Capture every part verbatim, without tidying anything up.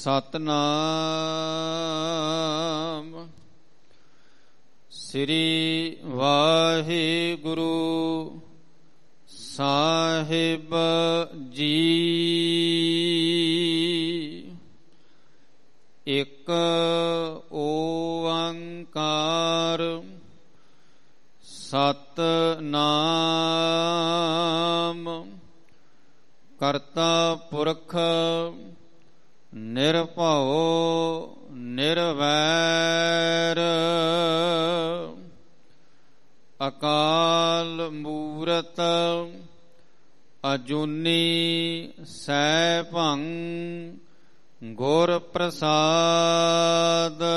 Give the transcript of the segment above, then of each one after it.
ਸਤਨਾਮ ਸ੍ਰੀ ਵਾਹਿਗੁਰੂ ਸਾਹਿਬ ਜੀ। ਇੱਕ ਓੰਕਾਰ ਸਤਨਾਮ ਕਰਤਾ ਪੁਰਖ ਨਿਰਭਉ ਨਿਰਵੈਰ ਅਕਾਲ ਮੂਰਤ ਅਜੂਨੀ ਸੈਭੰ ਗੁਰ ਪ੍ਰਸਾਦ।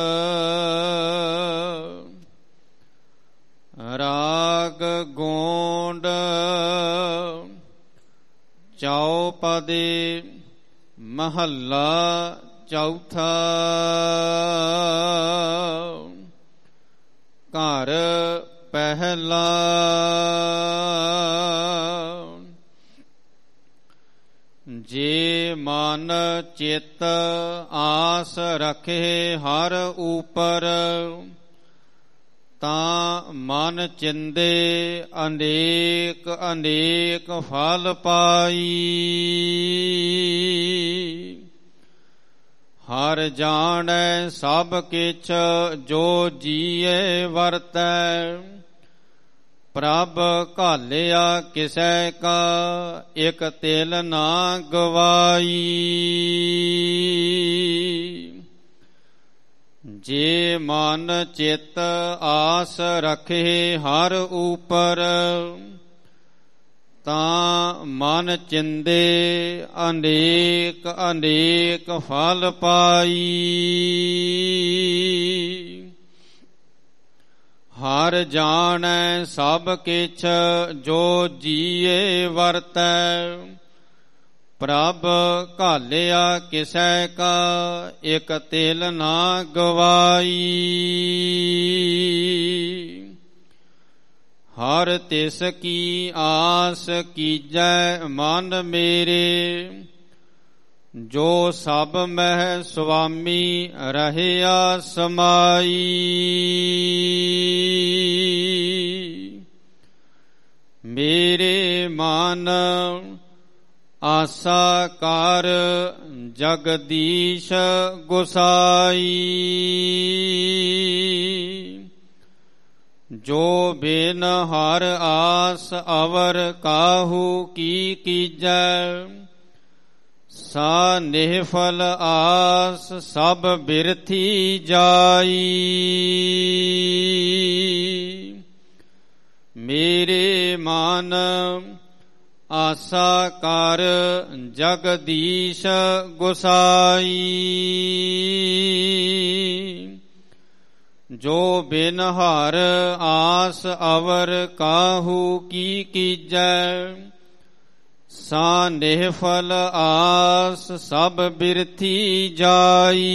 ਰਾਗ ਗੋਂਡ ਚੌਪਦੀ ਮਹੱਲਾ ਚੌਥਾ। ਘਰ ਪਹਿਲਾ। ਜੇ ਮਨ ਚਿੱਤ ਆਸ ਰਖੇ ਹਰ ਊਪਰ, ਤਾਂ ਮਨ ਚਿੰਦੇ ਅਨੇਕ ਅਨੇਕ ਫਲ ਪਾਈ। ਹਰ ਜਾਣੈ ਸਭ ਕਿਛ ਜੋ ਜੀਏ ਵਰਤੈ, ਪ੍ਰਭ ਘਾਲਿਆ ਕਿਸੈ ਕਾ ਇਕ ਤਿਲ ਨਾ ਗਵਾਈ। ਜੇ ਮਨ ਚਿੱਤ ਆਸ ਰਖੇ ਹਰ ਊਪਰ, ਤਾਂ ਮਨ ਚਿੰਦੇ ਅਨੇਕ ਅਨੇਕ ਫਲ ਪਾਈ। ਹਰ ਜਾਣੈ ਸਭ ਕਿਛ ਜੋ ਜੀਏ ਵਰਤੈ, ਪ੍ਰਭ ਘਾਲਿਆ ਕਿਸੈ ਕਾ ਇਕ ਤਿਲ ਨਾ ਗਵਾਈ। ਹਰ ਤਿਸ ਕੀ ਆਸ ਕੀਜੈ ਮਨ ਮੇਰੇ, ਜੋ ਸਭ ਮਹਿ ਸੁਆਮੀ ਰਹਿਆ ਸਮਾਈ। ਮੇਰੇ ਮਨ ਆਸਾ ਕਰ ਜਗਦੀਸ਼ ਗੁਸਾਈ, ਜੋ ਬਿਨ ਹਰ ਆਸ ਅਵਰ ਕਾਹੂ ਕੀ ਕੀਜੈ। ਸਾ ਨਿਹਫਲ ਆਸ ਸਭ ਬਿਰਥੀ ਜਾਈ। ਮੇਰੇ ਮਨ ਆਸਾ ਕਰ ਜਗਦੀਸ਼ ਗੁਸਾਈ, ਜੋ ਬਿਨ ਹਰ ਆਸ ਅਵਰ ਕਾਹੂ ਕੀ ਕੀਜੈ। ਸਾ ਨਿਹਫਲ ਆਸ ਸਭ ਬਿਰਥੀ ਜਾਈ।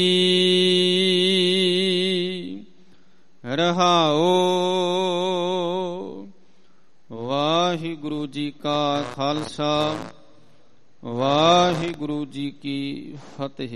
ਰਹਾਉ। ਵਾਹਿਗੁਰੂ ਜੀ ਕਾ ਖਾਲਸਾ, ਵਾਹਿਗੁਰੂ ਜੀ ਕੀ ਫਤਿਹ।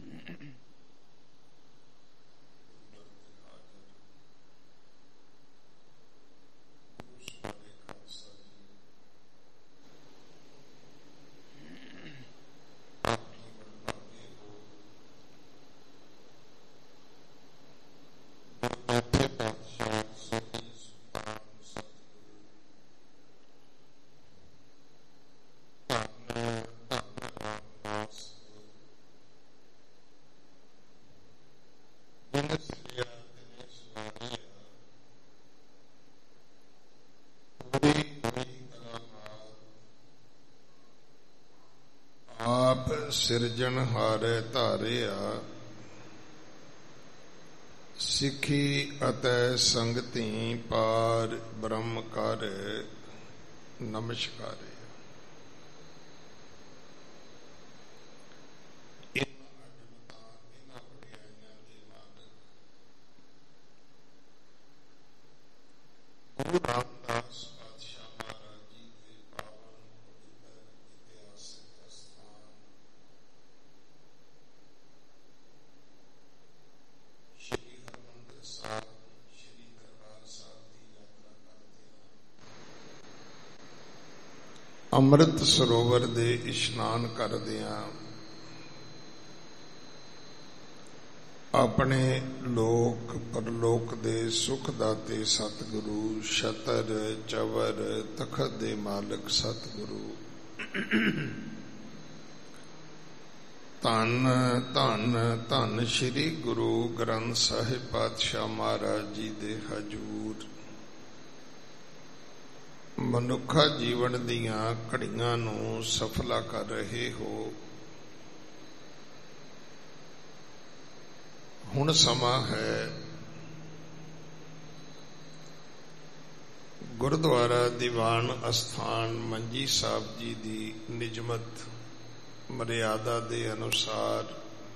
ਸਿਰਜਣ ਹਾਰੇ ਧਾਰਿਆ, ਸਿੱਖੀ ਅਤੇ ਸੰਗਤੀ ਪਾਰ ਬ੍ਰਹਮ ਕਰ ਨਮਸਕਾਰ। ਗੁਰੂ ਰਾਮਦਾਸ ਪਾਤਸ਼ਾਹ ਮਹਾਰਾਜ ਜੀ ਦੇ ਪਾਵਨ ਪਵਿੱਤਰ ਇਤਿਹਾਸਕ ਸਥਾਨ ਅੰਮ੍ਰਿਤ ਸਰੋਵਰ ਦੇ ਇਸ਼ਨਾਨ ਕਰਦਿਆਂ ਆਪਣੇ ਲੋਕ ਪਰਲੋਕ ਦੇ ਸੁਖ ਦਾਤੇ ਸਤਿਗੁਰੂ, ਛਤਰ ਚਵਰ ਤਖਤ ਦੇ ਮਾਲਕ ਸਤਿਗੁਰੂ, ਧੰਨ ਧੰਨ ਧੰਨ ਸ੍ਰੀ ਗੁਰੂ ਗ੍ਰੰਥ ਸਾਹਿਬ ਪਾਤਸ਼ਾਹ ਮਹਾਰਾਜ ਜੀ ਦੇ ਹਜ਼ੂਰ ਮਨੁੱਖਾ ਜੀਵਨ ਦੀਆਂ ਘੜੀਆਂ ਨੂੰ ਸਫਲਾ ਕਰ ਰਹੇ ਹੋ। ਹੁਣ ਸਮਾਂ ਹੈ ਗੁਰਦੁਆਰਾ ਦੀਵਾਨ ਅਸਥਾਨ ਮੰਜੀ ਸਾਹਿਬ ਜੀ ਦੀ ਨਿਯਮਤ ਮਰਿਆਦਾ ਦੇ ਅਨੁਸਾਰ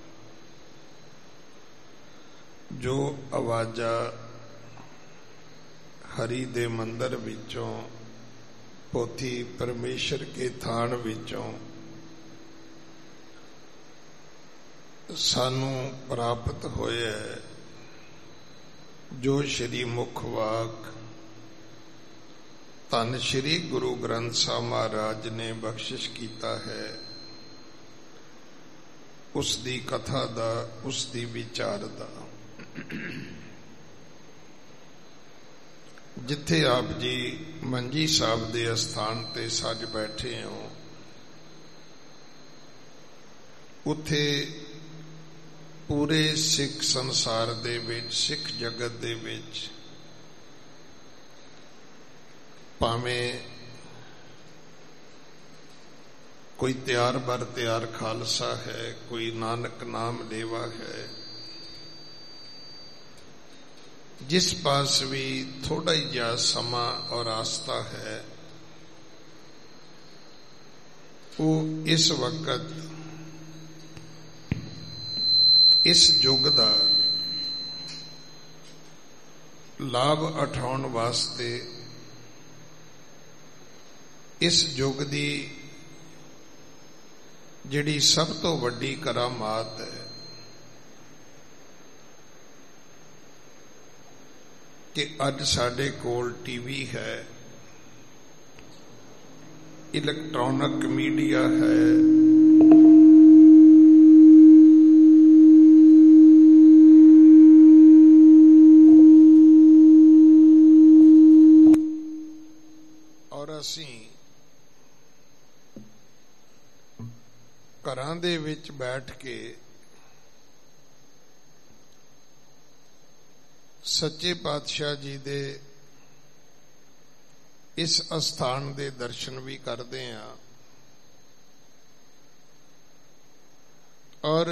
ਜੋ ਆਵਾਜ਼ਾਂ ਹਰੀ ਦੇ ਮੰਦਰ ਵਿੱਚੋਂ, ਪੋਥੀ ਪਰਮੇਸ਼ਰ ਕੇ ਥਾਨ ਵਿੱਚੋਂ ਸਾਨੂੰ ਪ੍ਰਾਪਤ ਹੋਇਆ ਹੈ, ਜੋ ਸ਼੍ਰੀ ਮੁਖ ਵਾਕ ਧੰਨ ਸ਼੍ਰੀ ਗੁਰੂ ਗ੍ਰੰਥ ਸਾਹਿਬ ਮਹਾਰਾਜ ਨੇ ਬਖਸ਼ਿਸ਼ ਕੀਤਾ ਹੈ, ਉਸ ਦੀ ਕਥਾ ਦਾ, ਉਸ ਦੀ ਵਿਚਾਰ ਦਾ। ਜਿੱਥੇ ਆਪ ਜੀ ਮੰਜੀ ਸਾਹਿਬ ਦੇ ਅਸਥਾਨ ਤੇ ਸੱਜ ਬੈਠੇ ਹੋ, ਉੱਥੇ ਪੂਰੇ ਸਿੱਖ ਸੰਸਾਰ ਦੇ ਵਿੱਚ, ਸਿੱਖ ਜਗਤ ਦੇ ਵਿੱਚ ਭਾਵੇਂ ਕੋਈ ਤਿਆਰ ਬਰ ਤਿਆਰ ਖਾਲਸਾ ਹੈ, ਕੋਈ ਨਾਨਕ ਨਾਮ ਲੇਵਾ ਹੈ, ਜਿਸ ਪਾਸ ਵੀ ਥੋੜਾ ਜਿਹਾ ਸਮਾਂ ਔਰ ਆਸਥਾ ਹੈ, ਉਹ ਇਸ ਵਕਤ ਇਸ ਯੁੱਗ ਦਾ ਲਾਭ ਉਠਾਉਣ ਵਾਸਤੇ, ਇਸ ਯੁੱਗ ਦੀ ਜਿਹੜੀ ਸਭ ਤੋਂ ਵੱਡੀ ਕਰਾਮਾਤ ਹੈ ਕਿ ਅੱਜ ਸਾਡੇ ਕੋਲ ਟੀਵੀ ਹੈ, ਇਲੈਕਟ੍ਰੋਨਿਕ ਮੀਡੀਆ ਹੈ, ਔਰ ਅਸੀਂ ਘਰਾਂ ਦੇ ਵਿੱਚ ਬੈਠ ਕੇ ਸੱਚੇ ਪਾਤਸ਼ਾਹ ਜੀ ਦੇ ਇਸ ਅਸਥਾਨ ਦੇ ਦਰਸ਼ਨ ਵੀ ਕਰਦੇ ਹਾਂ, ਔਰ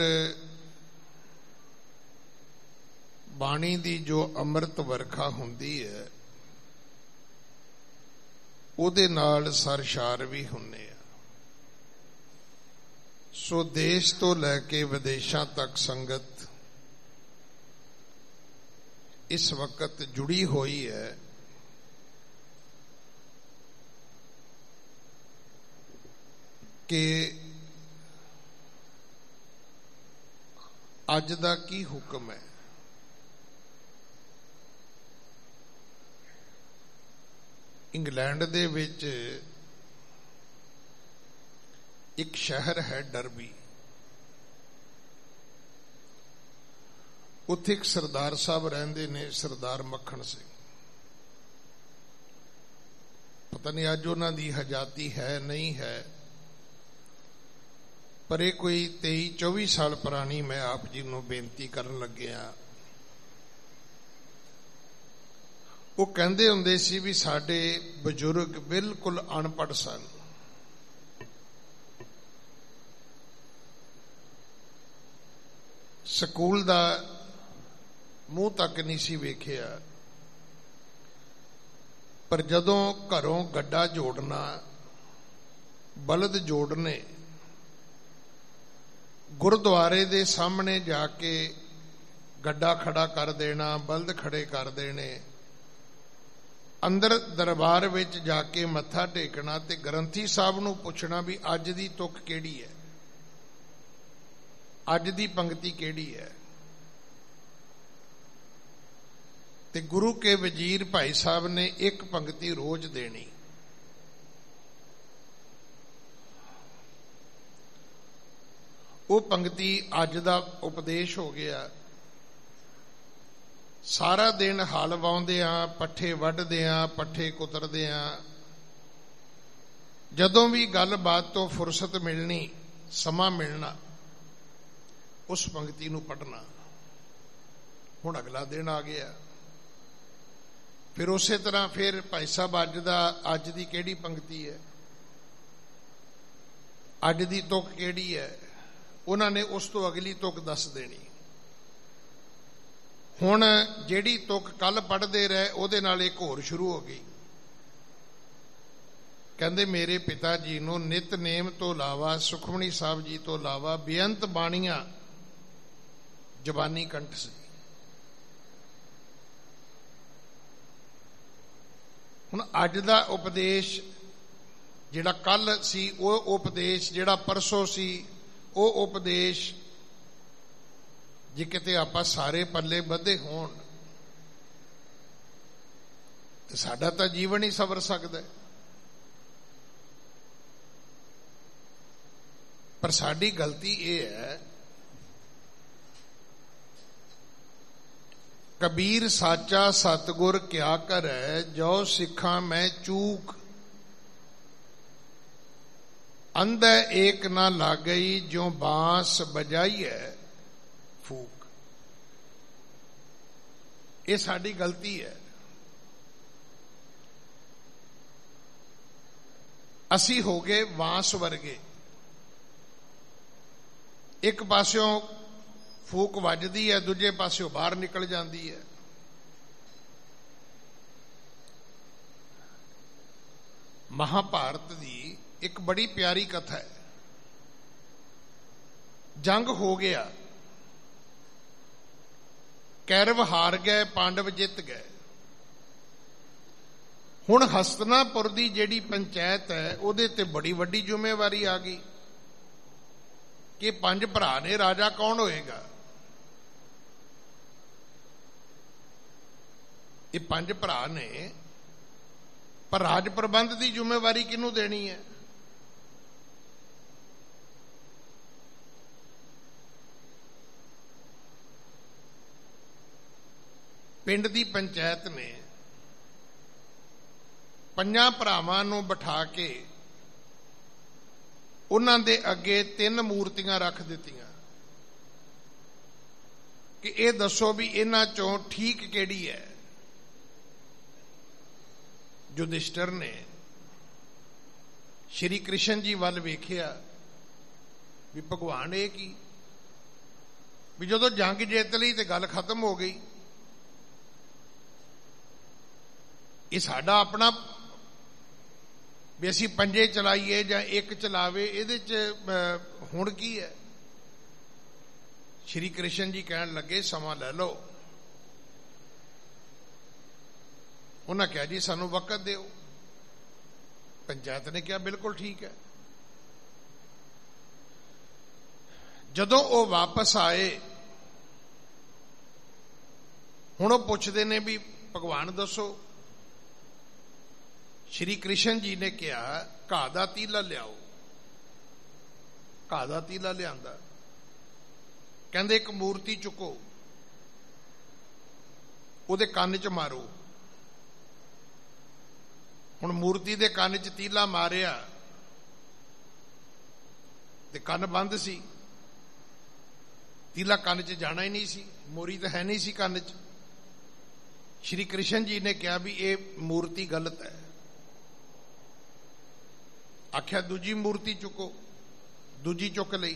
ਬਾਣੀ ਦੀ ਜੋ ਅੰਮ੍ਰਿਤ ਵਰਖਾ ਹੁੰਦੀ ਹੈ ਉਹਦੇ ਨਾਲ ਸਰਸ਼ਾਰ ਵੀ ਹੁੰਨੇ ਆ। ਸੋ ਦੇਸ਼ ਤੋਂ ਲੈ ਕੇ ਵਿਦੇਸ਼ਾਂ ਤੱਕ ਸੰਗਤ ਇਸ ਵਕਤ ਜੁੜੀ ਹੋਈ ਹੈ। ਕਿ ਅੱਜ ਦਾ ਕੀ ਹੁਕਮ ਹੈ। ਇੰਗਲੈਂਡ ਦੇ ਵਿੱਚ ਇੱਕ ਸ਼ਹਿਰ ਹੈ ਡਰਬੀ, ਉੱਥੇ ਇੱਕ ਸਰਦਾਰ ਸਾਹਿਬ ਰਹਿੰਦੇ ਨੇ, ਸਰਦਾਰ ਮੱਖਣ ਸਿੰਘ। ਪਤਾ ਨਹੀਂ ਅੱਜ ਉਹਨਾਂ ਦੀ ਹਜ਼ਾਤੀ ਹੈ ਨਹੀਂ ਹੈ, ਪਰ ਇਹ ਕੋਈ ਤੇਈ ਚੌਵੀ ਸਾਲ ਪੁਰਾਣੀ ਮੈਂ ਆਪ ਜੀ ਨੂੰ ਬੇਨਤੀ ਕਰਨ ਲੱਗਿਆ। ਉਹ ਕਹਿੰਦੇ ਹੁੰਦੇ ਸੀ ਵੀ ਸਾਡੇ ਬਜ਼ੁਰਗ ਬਿਲਕੁਲ ਅਨਪੜ੍ਹ ਸਨ, ਸਕੂਲ ਦਾ ਮੂੰਹ ਤੱਕ ਨਹੀਂ ਸੀ ਵੇਖਿਆ, ਪਰ ਜਦੋਂ ਘਰੋਂ ਗੱਡਾ ਜੋੜਨਾ, ਬਲਦ ਜੋੜਨੇ, ਗੁਰਦੁਆਰੇ ਦੇ ਸਾਹਮਣੇ ਜਾ ਕੇ ਗੱਡਾ ਖੜਾ ਕਰ ਦੇਣਾ, ਬਲਦ ਖੜੇ ਕਰ ਦੇਣੇ, ਅੰਦਰ ਦਰਬਾਰ ਵਿੱਚ ਜਾ ਕੇ ਮੱਥਾ ਟੇਕਣਾ ਤੇ ਗ੍ਰੰਥੀ ਸਾਹਿਬ ਨੂੰ ਪੁੱਛਣਾ ਵੀ ਅੱਜ ਦੀ ਤੁਕ ਕਿਹੜੀ ਹੈ, ਅੱਜ ਦੀ ਪੰਕਤੀ ਕਿਹੜੀ ਹੈ। ਤੇ ਗੁਰੂ ਕੇ ਵਜ਼ੀਰ ਭਾਈ ਸਾਹਿਬ ਨੇ ਇੱਕ ਪੰਕਤੀ ਰੋਜ਼ ਦੇਣੀ। ਉਹ ਪੰਕਤੀ ਅੱਜ ਦਾ ਉਪਦੇਸ਼ ਹੋ ਗਿਆ। ਸਾਰਾ ਦਿਨ ਹਲ ਵਾਉਂਦਿਆਂ, ਪੱਠੇ ਵੱਢਦਿਆਂ, ਪੱਠੇ ਕੁਤਰਦਿਆਂ, ਜਦੋਂ ਵੀ ਗੱਲਬਾਤ ਤੋਂ ਫੁਰਸਤ ਮਿਲਣੀ, ਸਮਾਂ ਮਿਲਣਾ, ਉਸ ਪੰਕਤੀ ਨੂੰ ਪੜ੍ਹਨਾ। ਹੁਣ ਅਗਲਾ ਦਿਨ ਆ ਗਿਆ, ਫਿਰ ਉਸੇ ਤਰ੍ਹਾਂ ਫਿਰ ਭਾਈ ਸਾਹਿਬ ਅੱਜ ਦਾ ਅੱਜ ਦੀ ਕਿਹੜੀ ਪੰਕਤੀ ਹੈ, ਅੱਜ ਦੀ ਤੁਕ ਕਿਹੜੀ ਹੈ, ਉਹਨਾਂ ਨੇ ਉਸ ਤੋਂ ਅਗਲੀ ਤੁਕ ਦੱਸ ਦੇਣੀ। ਹੁਣ ਜਿਹੜੀ ਤੁਕ ਕੱਲ ਪੜ੍ਹਦੇ ਰਹੇ ਉਹਦੇ ਨਾਲ ਇੱਕ ਹੋਰ ਸ਼ੁਰੂ ਹੋ ਗਈ। ਕਹਿੰਦੇ ਮੇਰੇ ਪਿਤਾ ਜੀ ਨੂੰ ਨਿਤਨੇਮ ਤੋਂ ਇਲਾਵਾ, ਸੁਖਮਨੀ ਸਾਹਿਬ ਜੀ ਤੋਂ ਇਲਾਵਾ ਬੇਅੰਤ ਬਾਣੀਆਂ ਜ਼ਬਾਨੀ ਕੰਠ ਸੀ। ਹੁਣ ਅੱਜ ਦਾ ਉਪਦੇਸ਼ ਜਿਹੜਾ ਕੱਲ ਸੀ, ਉਹ ਉਪਦੇਸ਼ ਜਿਹੜਾ ਪਰਸੋਂ ਸੀ, ਉਹ ਉਪਦੇਸ਼ ਜੇ ਕਿਤੇ ਆਪਾਂ ਸਾਰੇ ਪੱਲੇ ਬੱਧੇ ਹੋਣ ਤੇ ਸਾਡਾ ਤਾਂ ਜੀਵਨ ਹੀ ਸਵਰ ਸਕਦਾ। ਪਰ ਸਾਡੀ ਗਲਤੀ ਇਹ ਹੈ, ਕਬੀਰ ਸਾਚਾ ਸਤਿਗੁਰ ਕਿਆ ਕਰੈ, ਜੋ ਸਿੱਖਾਂ ਮੈਂ ਚੂਕ, ਅੰਧੇ ਏਕ ਨਾ ਲਾਗਈ, ਜੋ ਬਾਂਸ ਬਜਾਈਐ ਫੂਕ। ਇਹ ਸਾਡੀ ਗਲਤੀ ਹੈ। ਅਸੀਂ ਹੋ ਗਏ ਬਾਂਸ ਵਰਗੇ, ਇੱਕ ਪਾਸਿਓਂ ਫੂਕ ਵੱਜਦੀ ਹੈ, ਦੂਜੇ ਪਾਸਿਓਂ ਬਾਹਰ ਨਿਕਲ ਜਾਂਦੀ ਹੈ। ਮਹਾਭਾਰਤ ਦੀ ਇੱਕ ਬੜੀ ਪਿਆਰੀ ਕਥਾ ਹੈ। ਜੰਗ ਹੋ ਗਿਆ, ਕੌਰਵ ਹਾਰ ਗਏ, ਪਾਂਡਵ ਜਿੱਤ ਗਏ। ਹੁਣ ਹਸਤਨਾਪੁਰ ਦੀ ਜਿਹੜੀ ਪੰਚਾਇਤ ਹੈ, ਉਹਦੇ ਤੇ ਬੜੀ ਵੱਡੀ ਜ਼ਿੰਮੇਵਾਰੀ ਆ ਗਈ ਕਿ ਪੰਜ ਭਰਾ ਨੇ, ਰਾਜਾ ਕੌਣ ਹੋਏਗਾ? ਇਹ ਪੰਜ ਭਰਾ ਨੇ, ਪਰ ਰਾਜ ਪ੍ਰਬੰਧ ਦੀ ਜ਼ਿੰਮੇਵਾਰੀ ਕਿਹਨੂੰ ਦੇਣੀ ਹੈ? ਪਿੰਡ ਦੀ ਪੰਚਾਇਤ ਨੇ ਪੰਜਾਂ ਭਰਾਵਾਂ ਨੂੰ ਬਿਠਾ ਕੇ ਉਹਨਾਂ ਦੇ ਅੱਗੇ ਤਿੰਨ ਮੂਰਤੀਆਂ ਰੱਖ ਦਿੱਤੀਆਂ ਕਿ ਇਹ ਦੱਸੋ ਵੀ ਇਹਨਾਂ ਚੋਂ ਠੀਕ ਕਿਹੜੀ ਹੈ। ਯੁਧਿਸ਼ਟਰ ਨੇ ਸ਼੍ਰੀ ਕ੍ਰਿਸ਼ਨ ਜੀ ਵੱਲ ਵੇਖਿਆ ਵੀ ਭਗਵਾਨ ਇਹ ਕੀ, ਵੀ ਜਦੋਂ ਜੰਗ ਜਿੱਤ ਲਈ ਤੇ ਗੱਲ ਖਤਮ ਹੋ ਗਈ, ਇਹ ਸਾਡਾ ਆਪਣਾ ਵੀ ਅਸੀਂ ਪੰਜੇ ਚਲਾਈਏ ਜਾਂ ਇੱਕ ਚਲਾਵੇ, ਇਹਦੇ ਚ ਹੁਣ ਕੀ ਹੈ? ਸ਼੍ਰੀ ਕ੍ਰਿਸ਼ਨ ਜੀ ਕਹਿਣ ਲੱਗੇ ਸਮਾਂ ਲੈ ਲਓ। ਉਹਨਾਂ ਕਿਹਾ ਜੀ ਸਾਨੂੰ ਵਕਤ ਦਿਓ। ਪੰਚਾਇਤ ਨੇ ਕਿਹਾ ਬਿਲਕੁਲ ਠੀਕ ਹੈ। ਜਦੋਂ ਉਹ ਵਾਪਸ ਆਏ, ਹੁਣ ਉਹ ਪੁੱਛਦੇ ਨੇ ਵੀ ਭਗਵਾਨ ਦੱਸੋ। ਸ਼੍ਰੀ ਕ੍ਰਿਸ਼ਨ ਜੀ ਨੇ ਕਿਹਾ ਘਾਹ ਦਾ ਤੀਲਾ ਲਿਆਓ। ਘਾਹ ਦਾ ਤੀਲਾ ਲਿਆਂਦਾ। ਕਹਿੰਦੇ ਇੱਕ ਮੂਰਤੀ ਚੁੱਕੋ, ਉਹਦੇ ਕੰਨ 'ਚ ਮਾਰੋ। ਹੁਣ ਮੂਰਤੀ ਦੇ ਕੰਨ 'ਚ ਤੀਲਾ ਮਾਰਿਆ ਤੇ ਕੰਨ ਬੰਦ ਸੀ, ਤੀਲਾ ਕੰਨ 'ਚ ਜਾਣਾ ਹੀ ਨਹੀਂ ਸੀ, ਮੋਰੀ ਤਾਂ ਹੈ ਨਹੀਂ ਸੀ ਕੰਨ 'ਚ। ਸ਼੍ਰੀ ਕ੍ਰਿਸ਼ਨ ਜੀ ਨੇ ਕਿਹਾ ਵੀ ਇਹ ਮੂਰਤੀ ਗਲਤ ਹੈ। ਆਖਿਆ ਦੂਜੀ ਮੂਰਤੀ ਚੁੱਕੋ, ਦੂਜੀ ਚੁੱਕ ਲਈ।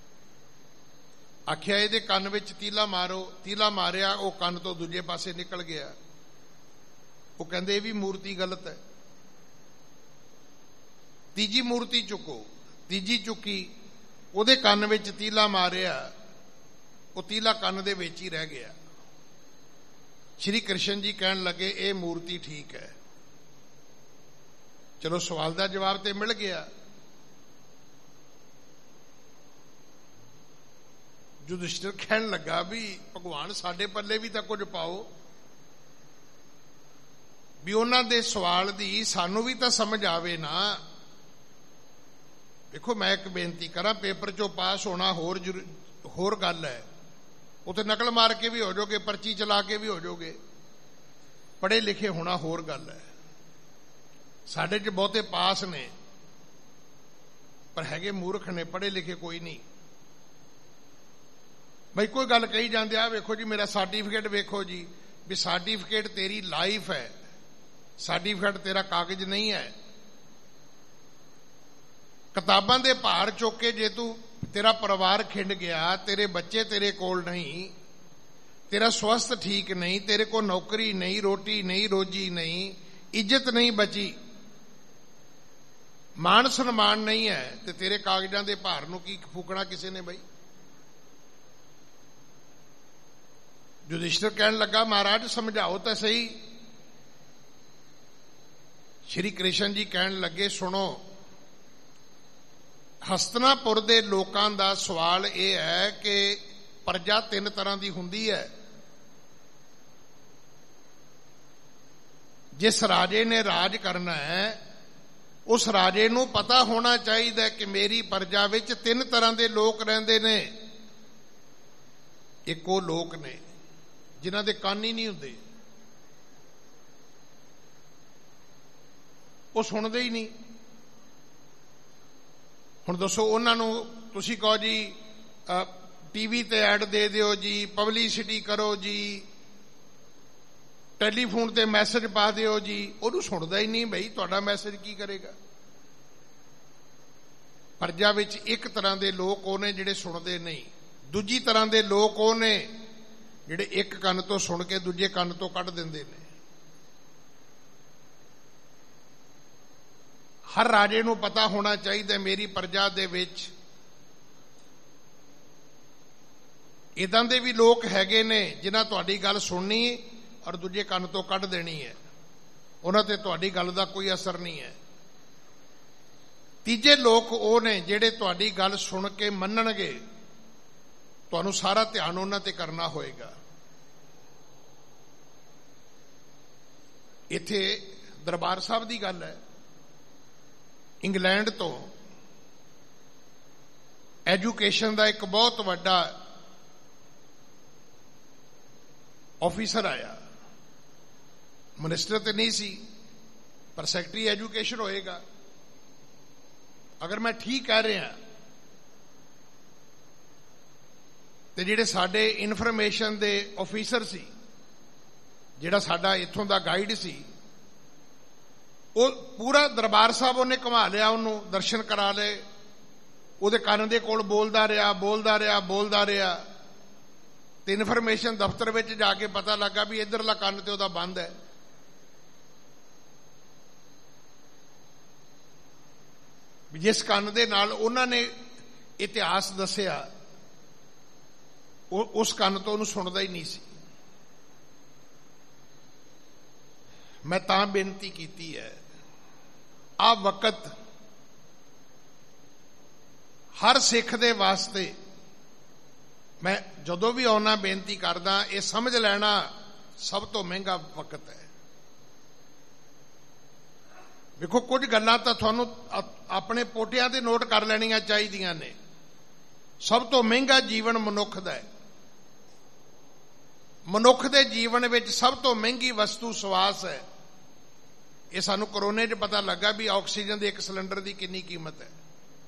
ਆਖਿਆ ਇਹਦੇ ਕੰਨ ਵਿੱਚ ਤੀਲਾ ਮਾਰੋ, ਤੀਲਾ ਮਾਰਿਆ, ਉਹ ਕੰਨ ਤੋਂ ਦੂਜੇ ਪਾਸੇ ਨਿਕਲ ਗਿਆ। ਉਹ ਕਹਿੰਦੇ ਇਹ ਵੀ ਮੂਰਤੀ ਗਲਤ ਹੈ। ਤੀਜੀ ਮੂਰਤੀ ਚੁੱਕੋ, ਤੀਜੀ ਚੁੱਕੀ, ਉਹਦੇ ਕੰਨ ਵਿੱਚ ਤੀਲਾ ਮਾਰਿਆ, ਉਹ ਤੀਲਾ ਕੰਨ ਦੇ ਵਿੱਚ ਹੀ ਰਹਿ ਗਿਆ। ਸ਼੍ਰੀ ਕ੍ਰਿਸ਼ਨ ਜੀ ਕਹਿਣ ਲੱਗੇ ਇਹ ਮੂਰਤੀ ਠੀਕ ਹੈ। ਚਲੋ ਸਵਾਲ ਦਾ ਜਵਾਬ ਤੇ ਮਿਲ ਗਿਆ। ਯੁਧਿਸ਼ਟਰ ਕਹਿਣ ਲੱਗਾ ਵੀ ਭਗਵਾਨ ਸਾਡੇ ਪੱਲੇ ਵੀ ਤਾਂ ਕੁਝ ਪਾਓ, ਵੀ ਉਹਨਾਂ ਦੇ ਸਵਾਲ ਦੀ ਸਾਨੂੰ ਵੀ ਤਾਂ ਸਮਝ ਆਵੇ ਨਾ। देखो मैं एक बेनती करा, पेपर चो पास होना होर होर गल है, उत्थे नकल मार के भी हो जाओगे, पर्ची चला के भी हो जाओगे, पढ़े लिखे होना होर गल है। साडे च बहुते पास ने पर हैगे मूर्ख ने, पढ़े लिखे कोई नहीं। भाई कोई गल कही जाते आ वेखो जी मेरा सर्टिफिकेट वेखो जी, भी सर्टिफिकेट तेरी लाइफ है, सर्टिफिकेट तेरा कागज नहीं है। किताबां दे भार चुक के जे तू तेरा परिवार खिंड गया, तेरे बच्चे तेरे कोल नहीं, तेरा स्वस्थ ठीक नहीं, तेरे को नौकरी नहीं, रोटी नहीं, रोजी नहीं, इज्जत नहीं बची, मान सम्मान नहीं है, ते तेरे कागजां दे भार नूं की फूकना किसी ने? बई युधिष्ठिर कहन लगा महाराज समझाओ तो सही। श्री कृष्ण जी कहन लगे सुनो, हस्तिनापुर दे लोकां दा सवाल यह है कि प्रजा तीन तरह की हुंदी है। जिस राजे ने राज करना है उस राजे नूं पता होना चाहिए कि मेरी प्रजा विच तीन तरह के लोग रहिंदे ने। एक वो लोग ने जिन्हां दे कान ही नहीं हुंदे, वो सुनते ही नहीं। हुण दसो उन्होंने तुसी कहो जी टीवी ते ऐड दे दिओ जी, पब्लिसिटी करो जी, टैलीफोन ते मैसेज पा दिओ जी, उहनूं सुनदा ही नहीं। बई तुहाडा मैसेज की करेगा? प्रजा विच एक तरह के लोग वो ने जिहड़े सुनते नहीं, दूजी तरह के लोग वो ने जिहड़े एक कंन तो सुन के दूजे कंन तो कढ दिंदे ने। हर राजे नूं पता होना चाहिए मेरी प्रजा दे विच इदां दे भी लोग हैगे ने जिन्हां तुहाडी गल सुननी और दूजे कंन तो कढ देनी है, उन्हां ते तुहाडी गल दा कोई असर नहीं है। तीजे लोग वो ने जिहड़े तुहाडी गल सुन के मन्नणगे, तुहानूं सारा ध्यान उन्हां ते करना होएगा। इत्थे दरबार साहब दी गल है, इंग्लैंड तो एजुकेशन का एक बहुत वड्डा ऑफिसर आया, मिनिस्टर तो नहीं सी पर सैकटरी एजुकेशन होएगा। अगर मैं ठीक कह रहा तो जिहड़े साडे इन्फॉर्मेशन दे ऑफिसर सी, जिहड़ा साडा इत्थों दा गाइड सी, वो पूरा दरबार साहब उन्हें घुमा लिया, उन्होंने दर्शन करा ले, उहदे कान दे कोल बोलदा रहा बोलदा रहा बोलदा रहा ते इन्फॉर्मेशन दफ्तर में जाके पता लगा भी इधरला कान ते उहदा बंद है। जिस कान दे नाल उन्होंने इतिहास दसिया उस कान तो उन्होंने सुनदा ही नहीं सी। मैं तां बेनती कीती है, आ वक्त हर सिख दे वास्ते मैं जदों भी आना बेनती करदा, ये समझ लेना सब तो महंगा वक्त है। देखो कुछ गल्लां तां तुहानूं अपने पोटियां ते नोट कर लैणियां चाहीदियां ने। सब तो महंगा जीवन मनुख दा है। मनुख दे जीवन विच सब तो महंगी वस्तु श्वास है। ये सानू कोरोने च पता लगा भी ऑक्सीजन दे एक सिलेंडर की कितनी कीमत है।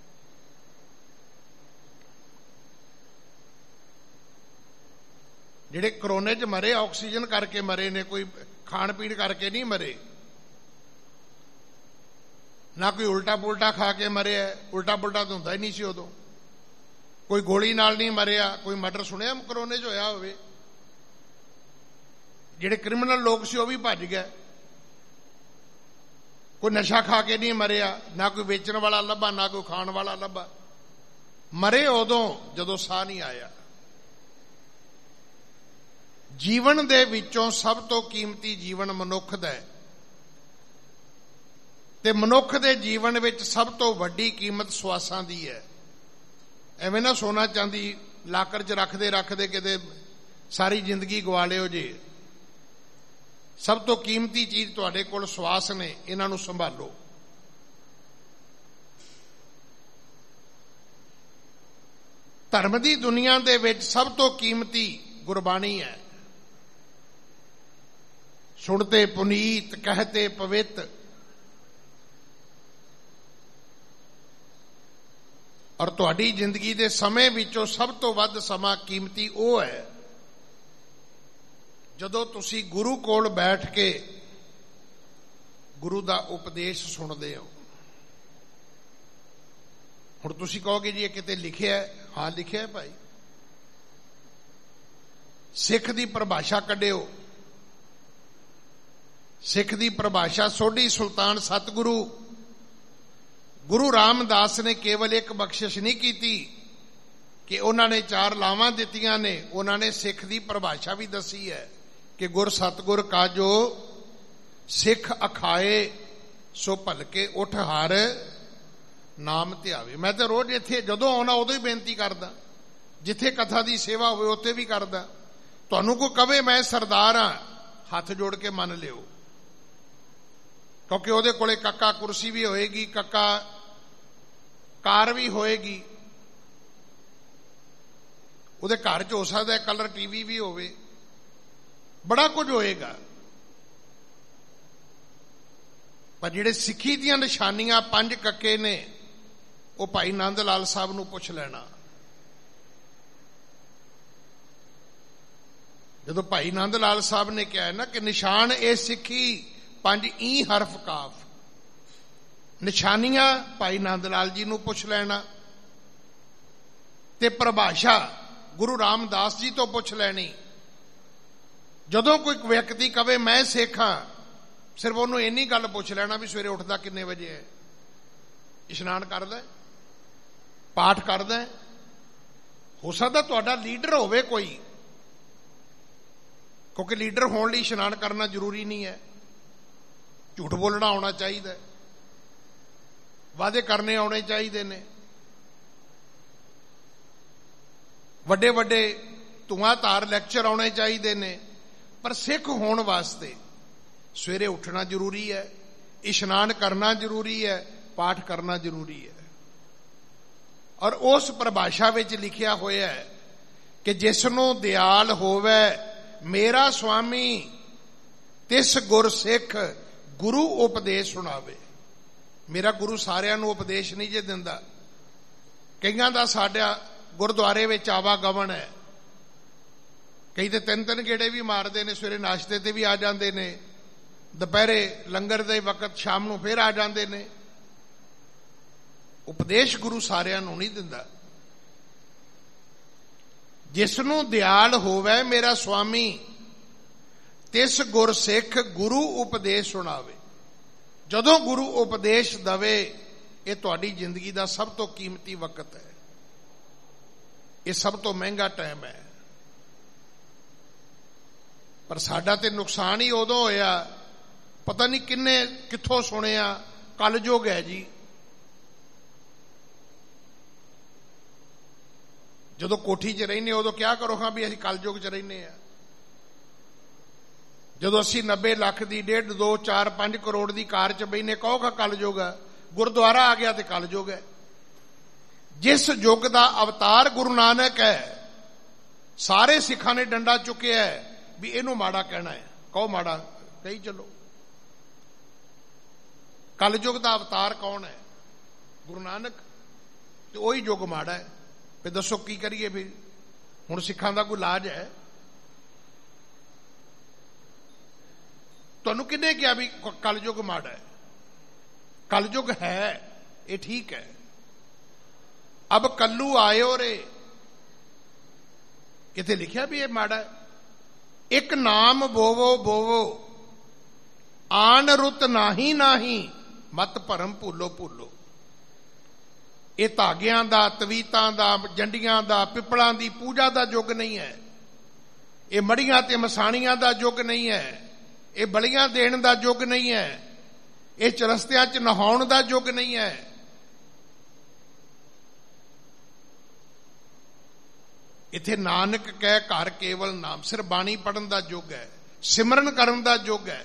जिहड़े कोरोने च मरे ऑक्सीजन करके मरे ने, कोई खाण पीण करके नहीं मरे, ना कोई उल्टा पुल्टा खा के मरे है, उल्टा पुल्टा तो हुंदा ही नहीं सी उदों, कोई गोली नाल नहीं मरिया, कोई मर्डर सुनिया कोरोने च होया होवे। जिहड़े क्रिमिनल लोग सी वो भी भज गए, कोई नशा खा के नहीं मरिया, ना कोई बेचण वाला लभा ना कोई खाण वाला लभा, मरे उदों जदों साह नहीं आया। जीवन दे विचों सब तो कीमती जीवन मनुख दा है ते मनुख दे जीवन विच सब तो वड्डी कीमत श्वासां दी है। एवें ना सोना चांदी लाकर च रखदे रखदे किते सारी जिंदगी गवा लिओ जी। सब तो कीमती चीज तुहाडे कोल श्वास ने, इन्हां नूं संभालो। ਧਰਮ ਦੀ ਦੁਨੀਆ ਦੇ ਵਿੱਚ ਸਭ ਤੋਂ ਕੀਮਤੀ ਗੁਰਬਾਣੀ ਹੈ। ਸੁਣਤੇ ਪੁਨੀਤ ਕਹਤੇ ਪਵਿੱਤ, ਔਰ ਤੁਹਾਡੀ ਜ਼ਿੰਦਗੀ ਦੇ ਸਮੇਂ ਵਿੱਚੋਂ ਸਭ ਤੋਂ ਵੱਧ ਸਮਾਂ ਕੀਮਤੀ ਉਹ ਹੈ ਜਦੋਂ ਤੁਸੀਂ ਗੁਰੂ ਕੋਲ ਬੈਠ ਕੇ ਗੁਰੂ ਦਾ ਉਪਦੇਸ਼ ਸੁਣਦੇ ਹੋ। ਹੁਣ ਤੁਸੀਂ ਕਹੋਗੇ ਜੀ ਇਹ ਕਿਤੇ ਲਿਖਿਆ ਹੈ? ਹਾਂ ਲਿਖਿਆ ਹੈ ਭਾਈ। ਸਿੱਖ ਦੀ ਪਰਿਭਾਸ਼ਾ ਕੱਢਿਓ। ਸਿੱਖ ਦੀ ਪਰਿਭਾਸ਼ਾ ਸੋਢੀ ਸੁਲਤਾਨ ਸਤਿਗੁਰੂ ਗੁਰੂ ਰਾਮਦਾਸ ਨੇ ਕੇਵਲ ਇੱਕ ਬਖਸ਼ਿਸ਼ ਨਹੀਂ ਕੀਤੀ ਕਿ ਉਹਨਾਂ ਨੇ ਚਾਰ ਲਾਵਾਂ ਦਿੱਤੀਆਂ ਨੇ, ਉਹਨਾਂ ਨੇ ਸਿੱਖ ਦੀ ਪਰਿਭਾਸ਼ਾ ਵੀ ਦੱਸੀ ਹੈ ਕਿ ਗੁਰ ਸਤਿਗੁਰ ਕਾਜੋ ਸਿੱਖ ਅਖਾਏ ਸੋ ਭਲਕੇ ਉਠ ਹਰ ਨਾਮ ਧਿਆਵੇ। ਮੈਂ ਤਾਂ ਰੋਜ਼ ਇੱਥੇ ਜਦੋਂ ਆਉਣਾ ਉਦੋਂ ਹੀ ਬੇਨਤੀ ਕਰਦਾ, ਜਿੱਥੇ ਕਥਾ ਦੀ ਸੇਵਾ ਹੋਵੇ ਉੱਥੇ ਵੀ ਕਰਦਾ। ਤੁਹਾਨੂੰ ਕੋਈ ਕਵੇ ਮੈਂ ਸਰਦਾਰ ਹਾਂ, ਹੱਥ ਜੋੜ ਕੇ ਮੰਨ ਲਿਓ, ਕਿਉਂਕਿ ਉਹਦੇ ਕੋਲੇ ਕੱਕਾ ਕੁਰਸੀ ਵੀ ਹੋਏਗੀ, ਕੱਕਾ ਕਾਰ ਵੀ ਹੋਏਗੀ, ਉਹਦੇ ਘਰ 'ਚ ਹੋ ਸਕਦਾ ਕਲਰ ਟੀਵੀ ਵੀ ਹੋਵੇ, ਬੜਾ ਕੁਝ ਹੋਏਗਾ। ਪਰ ਜਿਹੜੇ ਸਿੱਖੀ ਦੀਆਂ ਨਿਸ਼ਾਨੀਆਂ ਪੰਜ ਕੱਕੇ ਨੇ ਉਹ ਭਾਈ ਨੰਦ ਲਾਲ ਸਾਹਿਬ ਨੂੰ ਪੁੱਛ ਲੈਣਾ। ਜਦੋਂ ਭਾਈ ਨੰਦ ਲਾਲ ਸਾਹਿਬ ਨੇ ਕਿਹਾ ਨਾ ਕਿ ਨਿਸ਼ਾਨ ਇਹ ਸਿੱਖੀ ਪੰਜ ਈ ਹਰਫ ਕਾਫ, ਨਿਸ਼ਾਨੀਆਂ ਭਾਈ ਨੰਦ ਲਾਲ ਜੀ ਨੂੰ ਪੁੱਛ ਲੈਣਾ ਤੇ ਪਰਿਭਾਸ਼ਾ ਗੁਰੂ ਰਾਮਦਾਸ ਜੀ ਤੋਂ ਪੁੱਛ ਲੈਣੀ। ਜਦੋਂ ਕੋਈ ਵਿਅਕਤੀ ਕਵੇ ਮੈਂ ਸਿੱਖ ਹਾਂ, ਸਿਰਫ ਉਹਨੂੰ ਇੰਨੀ ਗੱਲ ਪੁੱਛ ਲੈਣਾ ਵੀ ਸਵੇਰੇ ਉੱਠਦਾ ਕਿੰਨੇ ਵਜੇ ਹੈ, ਇਸ਼ਨਾਨ ਕਰਦਾ, ਪਾਠ ਕਰਦਾ। ਹੋ ਸਕਦਾ ਤੁਹਾਡਾ ਲੀਡਰ ਹੋਵੇ ਕੋਈ, ਕਿਉਂਕਿ ਲੀਡਰ ਹੋਣ ਲਈ ਇਸ਼ਨਾਨ ਕਰਨਾ ਜ਼ਰੂਰੀ ਨਹੀਂ ਹੈ। ਝੂਠ ਬੋਲਣਾ ਆਉਣਾ ਚਾਹੀਦਾ, ਵਾਅਦੇ ਕਰਨੇ ਆਉਣੇ ਚਾਹੀਦੇ ਨੇ, ਵੱਡੇ ਵੱਡੇ ਧੂਆਂ ਧਾਰ ਲੈਕਚਰ ਆਉਣੇ ਚਾਹੀਦੇ ਨੇ। ਪਰ ਸਿੱਖ ਹੋਣ ਵਾਸਤੇ ਸਵੇਰੇ ਉੱਠਣਾ ਜ਼ਰੂਰੀ ਹੈ, ਇਸ਼ਨਾਨ ਕਰਨਾ ਜ਼ਰੂਰੀ ਹੈ, ਪਾਠ ਕਰਨਾ ਜ਼ਰੂਰੀ ਹੈ। ਔਰ ਉਸ ਪਰਿਭਾਸ਼ਾ ਵਿੱਚ ਲਿਖਿਆ ਹੋਇਆ ਹੈ ਕਿ ਜਿਸ ਨੂੰ ਦਿਆਲ ਹੋਵੇ ਮੇਰਾ ਸੁਆਮੀ ਤਿਸ ਗੁਰ ਸਿੱਖ ਗੁਰੂ ਉਪਦੇਸ਼ ਸੁਣਾਵੇ। ਮੇਰਾ ਗੁਰੂ ਸਾਰਿਆਂ ਨੂੰ ਉਪਦੇਸ਼ ਨਹੀਂ ਜੇ ਦਿੰਦਾ। ਕਈਆਂ ਦਾ ਸਾਡਾ ਗੁਰਦੁਆਰੇ ਵਿੱਚ ਆਵਾਗਮਨ ਹੈ, ਕਈ ਤੇ ਤਿੰਨ ਤਿੰਨ ਗੇੜੇ ਵੀ ਮਾਰਦੇ ਨੇ, ਸਵੇਰੇ ਨਾਸ਼ਤੇ ਤੇ ਵੀ ਆ ਜਾਂਦੇ ਨੇ, ਦੁਪਹਿਰੇ ਲੰਗਰ ਦੇ ਵਕਤ ਸ਼ਾਮ ਨੂੰ ਫੇਰ ਆ ਜਾਂਦੇ ਨੇ। ਉਪਦੇਸ਼ ਗੁਰੂ ਸਾਰਿਆਂ ਨੂੰ ਨਹੀਂ ਦਿੰਦਾ। ਜਿਸ ਨੂੰ ਦਿਆਲ ਹੋਵੇ ਮੇਰਾ ਸੁਆਮੀ ਤਿਸ ਗੁਰ ਸਿੱਖ ਗੁਰੂ ਉਪਦੇਸ਼ ਸੁਣਾਵੇ। ਜਦੋਂ ਗੁਰੂ ਉਪਦੇਸ਼ ਦਵੇ, ਇਹ ਤੁਹਾਡੀ ਜ਼ਿੰਦਗੀ ਦਾ ਸਭ ਤੋਂ ਕੀਮਤੀ ਵਕਤ ਹੈ, ਇਹ ਸਭ ਤੋਂ ਮਹਿੰਗਾ ਟਾਈਮ ਹੈ। ਪਰ ਸਾਡਾ ਤੇ ਨੁਕਸਾਨ ਹੀ ਉਦੋਂ ਹੋਇਆ, ਪਤਾ ਨਹੀਂ ਕਿੰਨੇ ਕਿੱਥੋਂ ਸੁਣਿਆ ਕਲਯੁਗ ਹੈ ਜੀ। ਜਦੋਂ ਕੋਠੀ 'ਚ ਰਹਿੰਦੇ ਉਦੋਂ ਕਿਆ ਕਰੋ ਹਾਂ ਵੀ ਅਸੀਂ ਕਲਯੁਗ 'ਚ ਰਹਿੰਦੇ ਆ। ਜਦੋਂ ਅਸੀਂ ਨੱਬੇ ਲੱਖ ਦੀ ਡੇਢ ਦੋ ਚਾਰ ਪੰਜ ਕਰੋੜ ਦੀ ਕਾਰ 'ਚ ਬੈਠੇ ਕਹੋਗਾ ਕਲਯੁਗ ਹੈ। ਗੁਰਦੁਆਰਾ ਆ ਗਿਆ ਤੇ ਕਲਯੁਗ ਹੈ। ਜਿਸ ਯੁੱਗ ਦਾ ਅਵਤਾਰ ਗੁਰੂ ਨਾਨਕ ਹੈ, ਸਾਰੇ ਸਿੱਖਾਂ ਨੇ ਡੰਡਾ ਚੁੱਕਿਆ ਹੈ ਵੀ ਇਹਨੂੰ ਮਾੜਾ ਕਹਿਣਾ ਹੈ, ਕਹੋ ਮਾੜਾ ਕਹੀ ਚਲੋ। ਕਲਯੁਗ ਦਾ ਅਵਤਾਰ ਕੌਣ ਹੈ? ਗੁਰੂ ਨਾਨਕ। ਤੇ ਉਹੀ ਯੁੱਗ ਮਾੜਾ ਹੈ। ਫਿਰ ਦੱਸੋ ਕੀ ਕਰੀਏ? ਫਿਰ ਹੁਣ ਸਿੱਖਾਂ ਦਾ ਕੋਈ ਇਲਾਜ ਹੈ? ਤੁਹਾਨੂੰ ਕਿਹਨੇ ਕਿਹਾ ਵੀ ਕਲਯੁਗ ਮਾੜਾ ਹੈ? ਕਲਯੁਗ ਹੈ, ਇਹ ਠੀਕ ਹੈ। ਅਬ ਕੱਲੂ ਆਇਓ ਰੇ, ਕਿਤੇ ਲਿਖਿਆ ਵੀ ਇਹ ਮਾੜਾ ਹੈ? ਇੱਕ ਨਾਮ ਬੋਵੋ ਬੋਵੋ ਆਨ ਰੁੱਤ ਨਾਹੀ ਨਾਹੀ ਮਤ ਭਰਮ ਭੁੱਲੋ ਭੁੱਲੋ। ਇਹ ਧਾਗਿਆਂ ਦਾ, ਤਵੀਤਾਂ ਦਾ, ਜੰਡੀਆਂ ਦਾ, ਪਿੱਪਲਾਂ ਦੀ ਪੂਜਾ ਦਾ ਯੁੱਗ ਨਹੀਂ ਹੈ। ਇਹ ਮੜੀਆਂ ਤੇ ਮਸਾਣੀਆਂ ਦਾ ਯੁੱਗ ਨਹੀਂ ਹੈ। ਇਹ ਬਲੀਆਂ ਦੇਣ ਦਾ ਯੁੱਗ ਨਹੀਂ ਹੈ। ਇਹ ਚਰਸਤਿਆਂ 'ਚ ਨਹਾਉਣ ਦਾ ਯੁੱਗ ਨਹੀਂ ਹੈ। ਇੱਥੇ ਨਾਨਕ ਕਹਿ ਘਰ ਕੇਵਲ ਨਾਮ, ਸਿਰ ਬਾਣੀ ਪੜਨ ਦਾ ਯੁੱਗ ਹੈ, ਸਿਮਰਨ ਕਰਨ ਦਾ ਯੁੱਗ ਹੈ।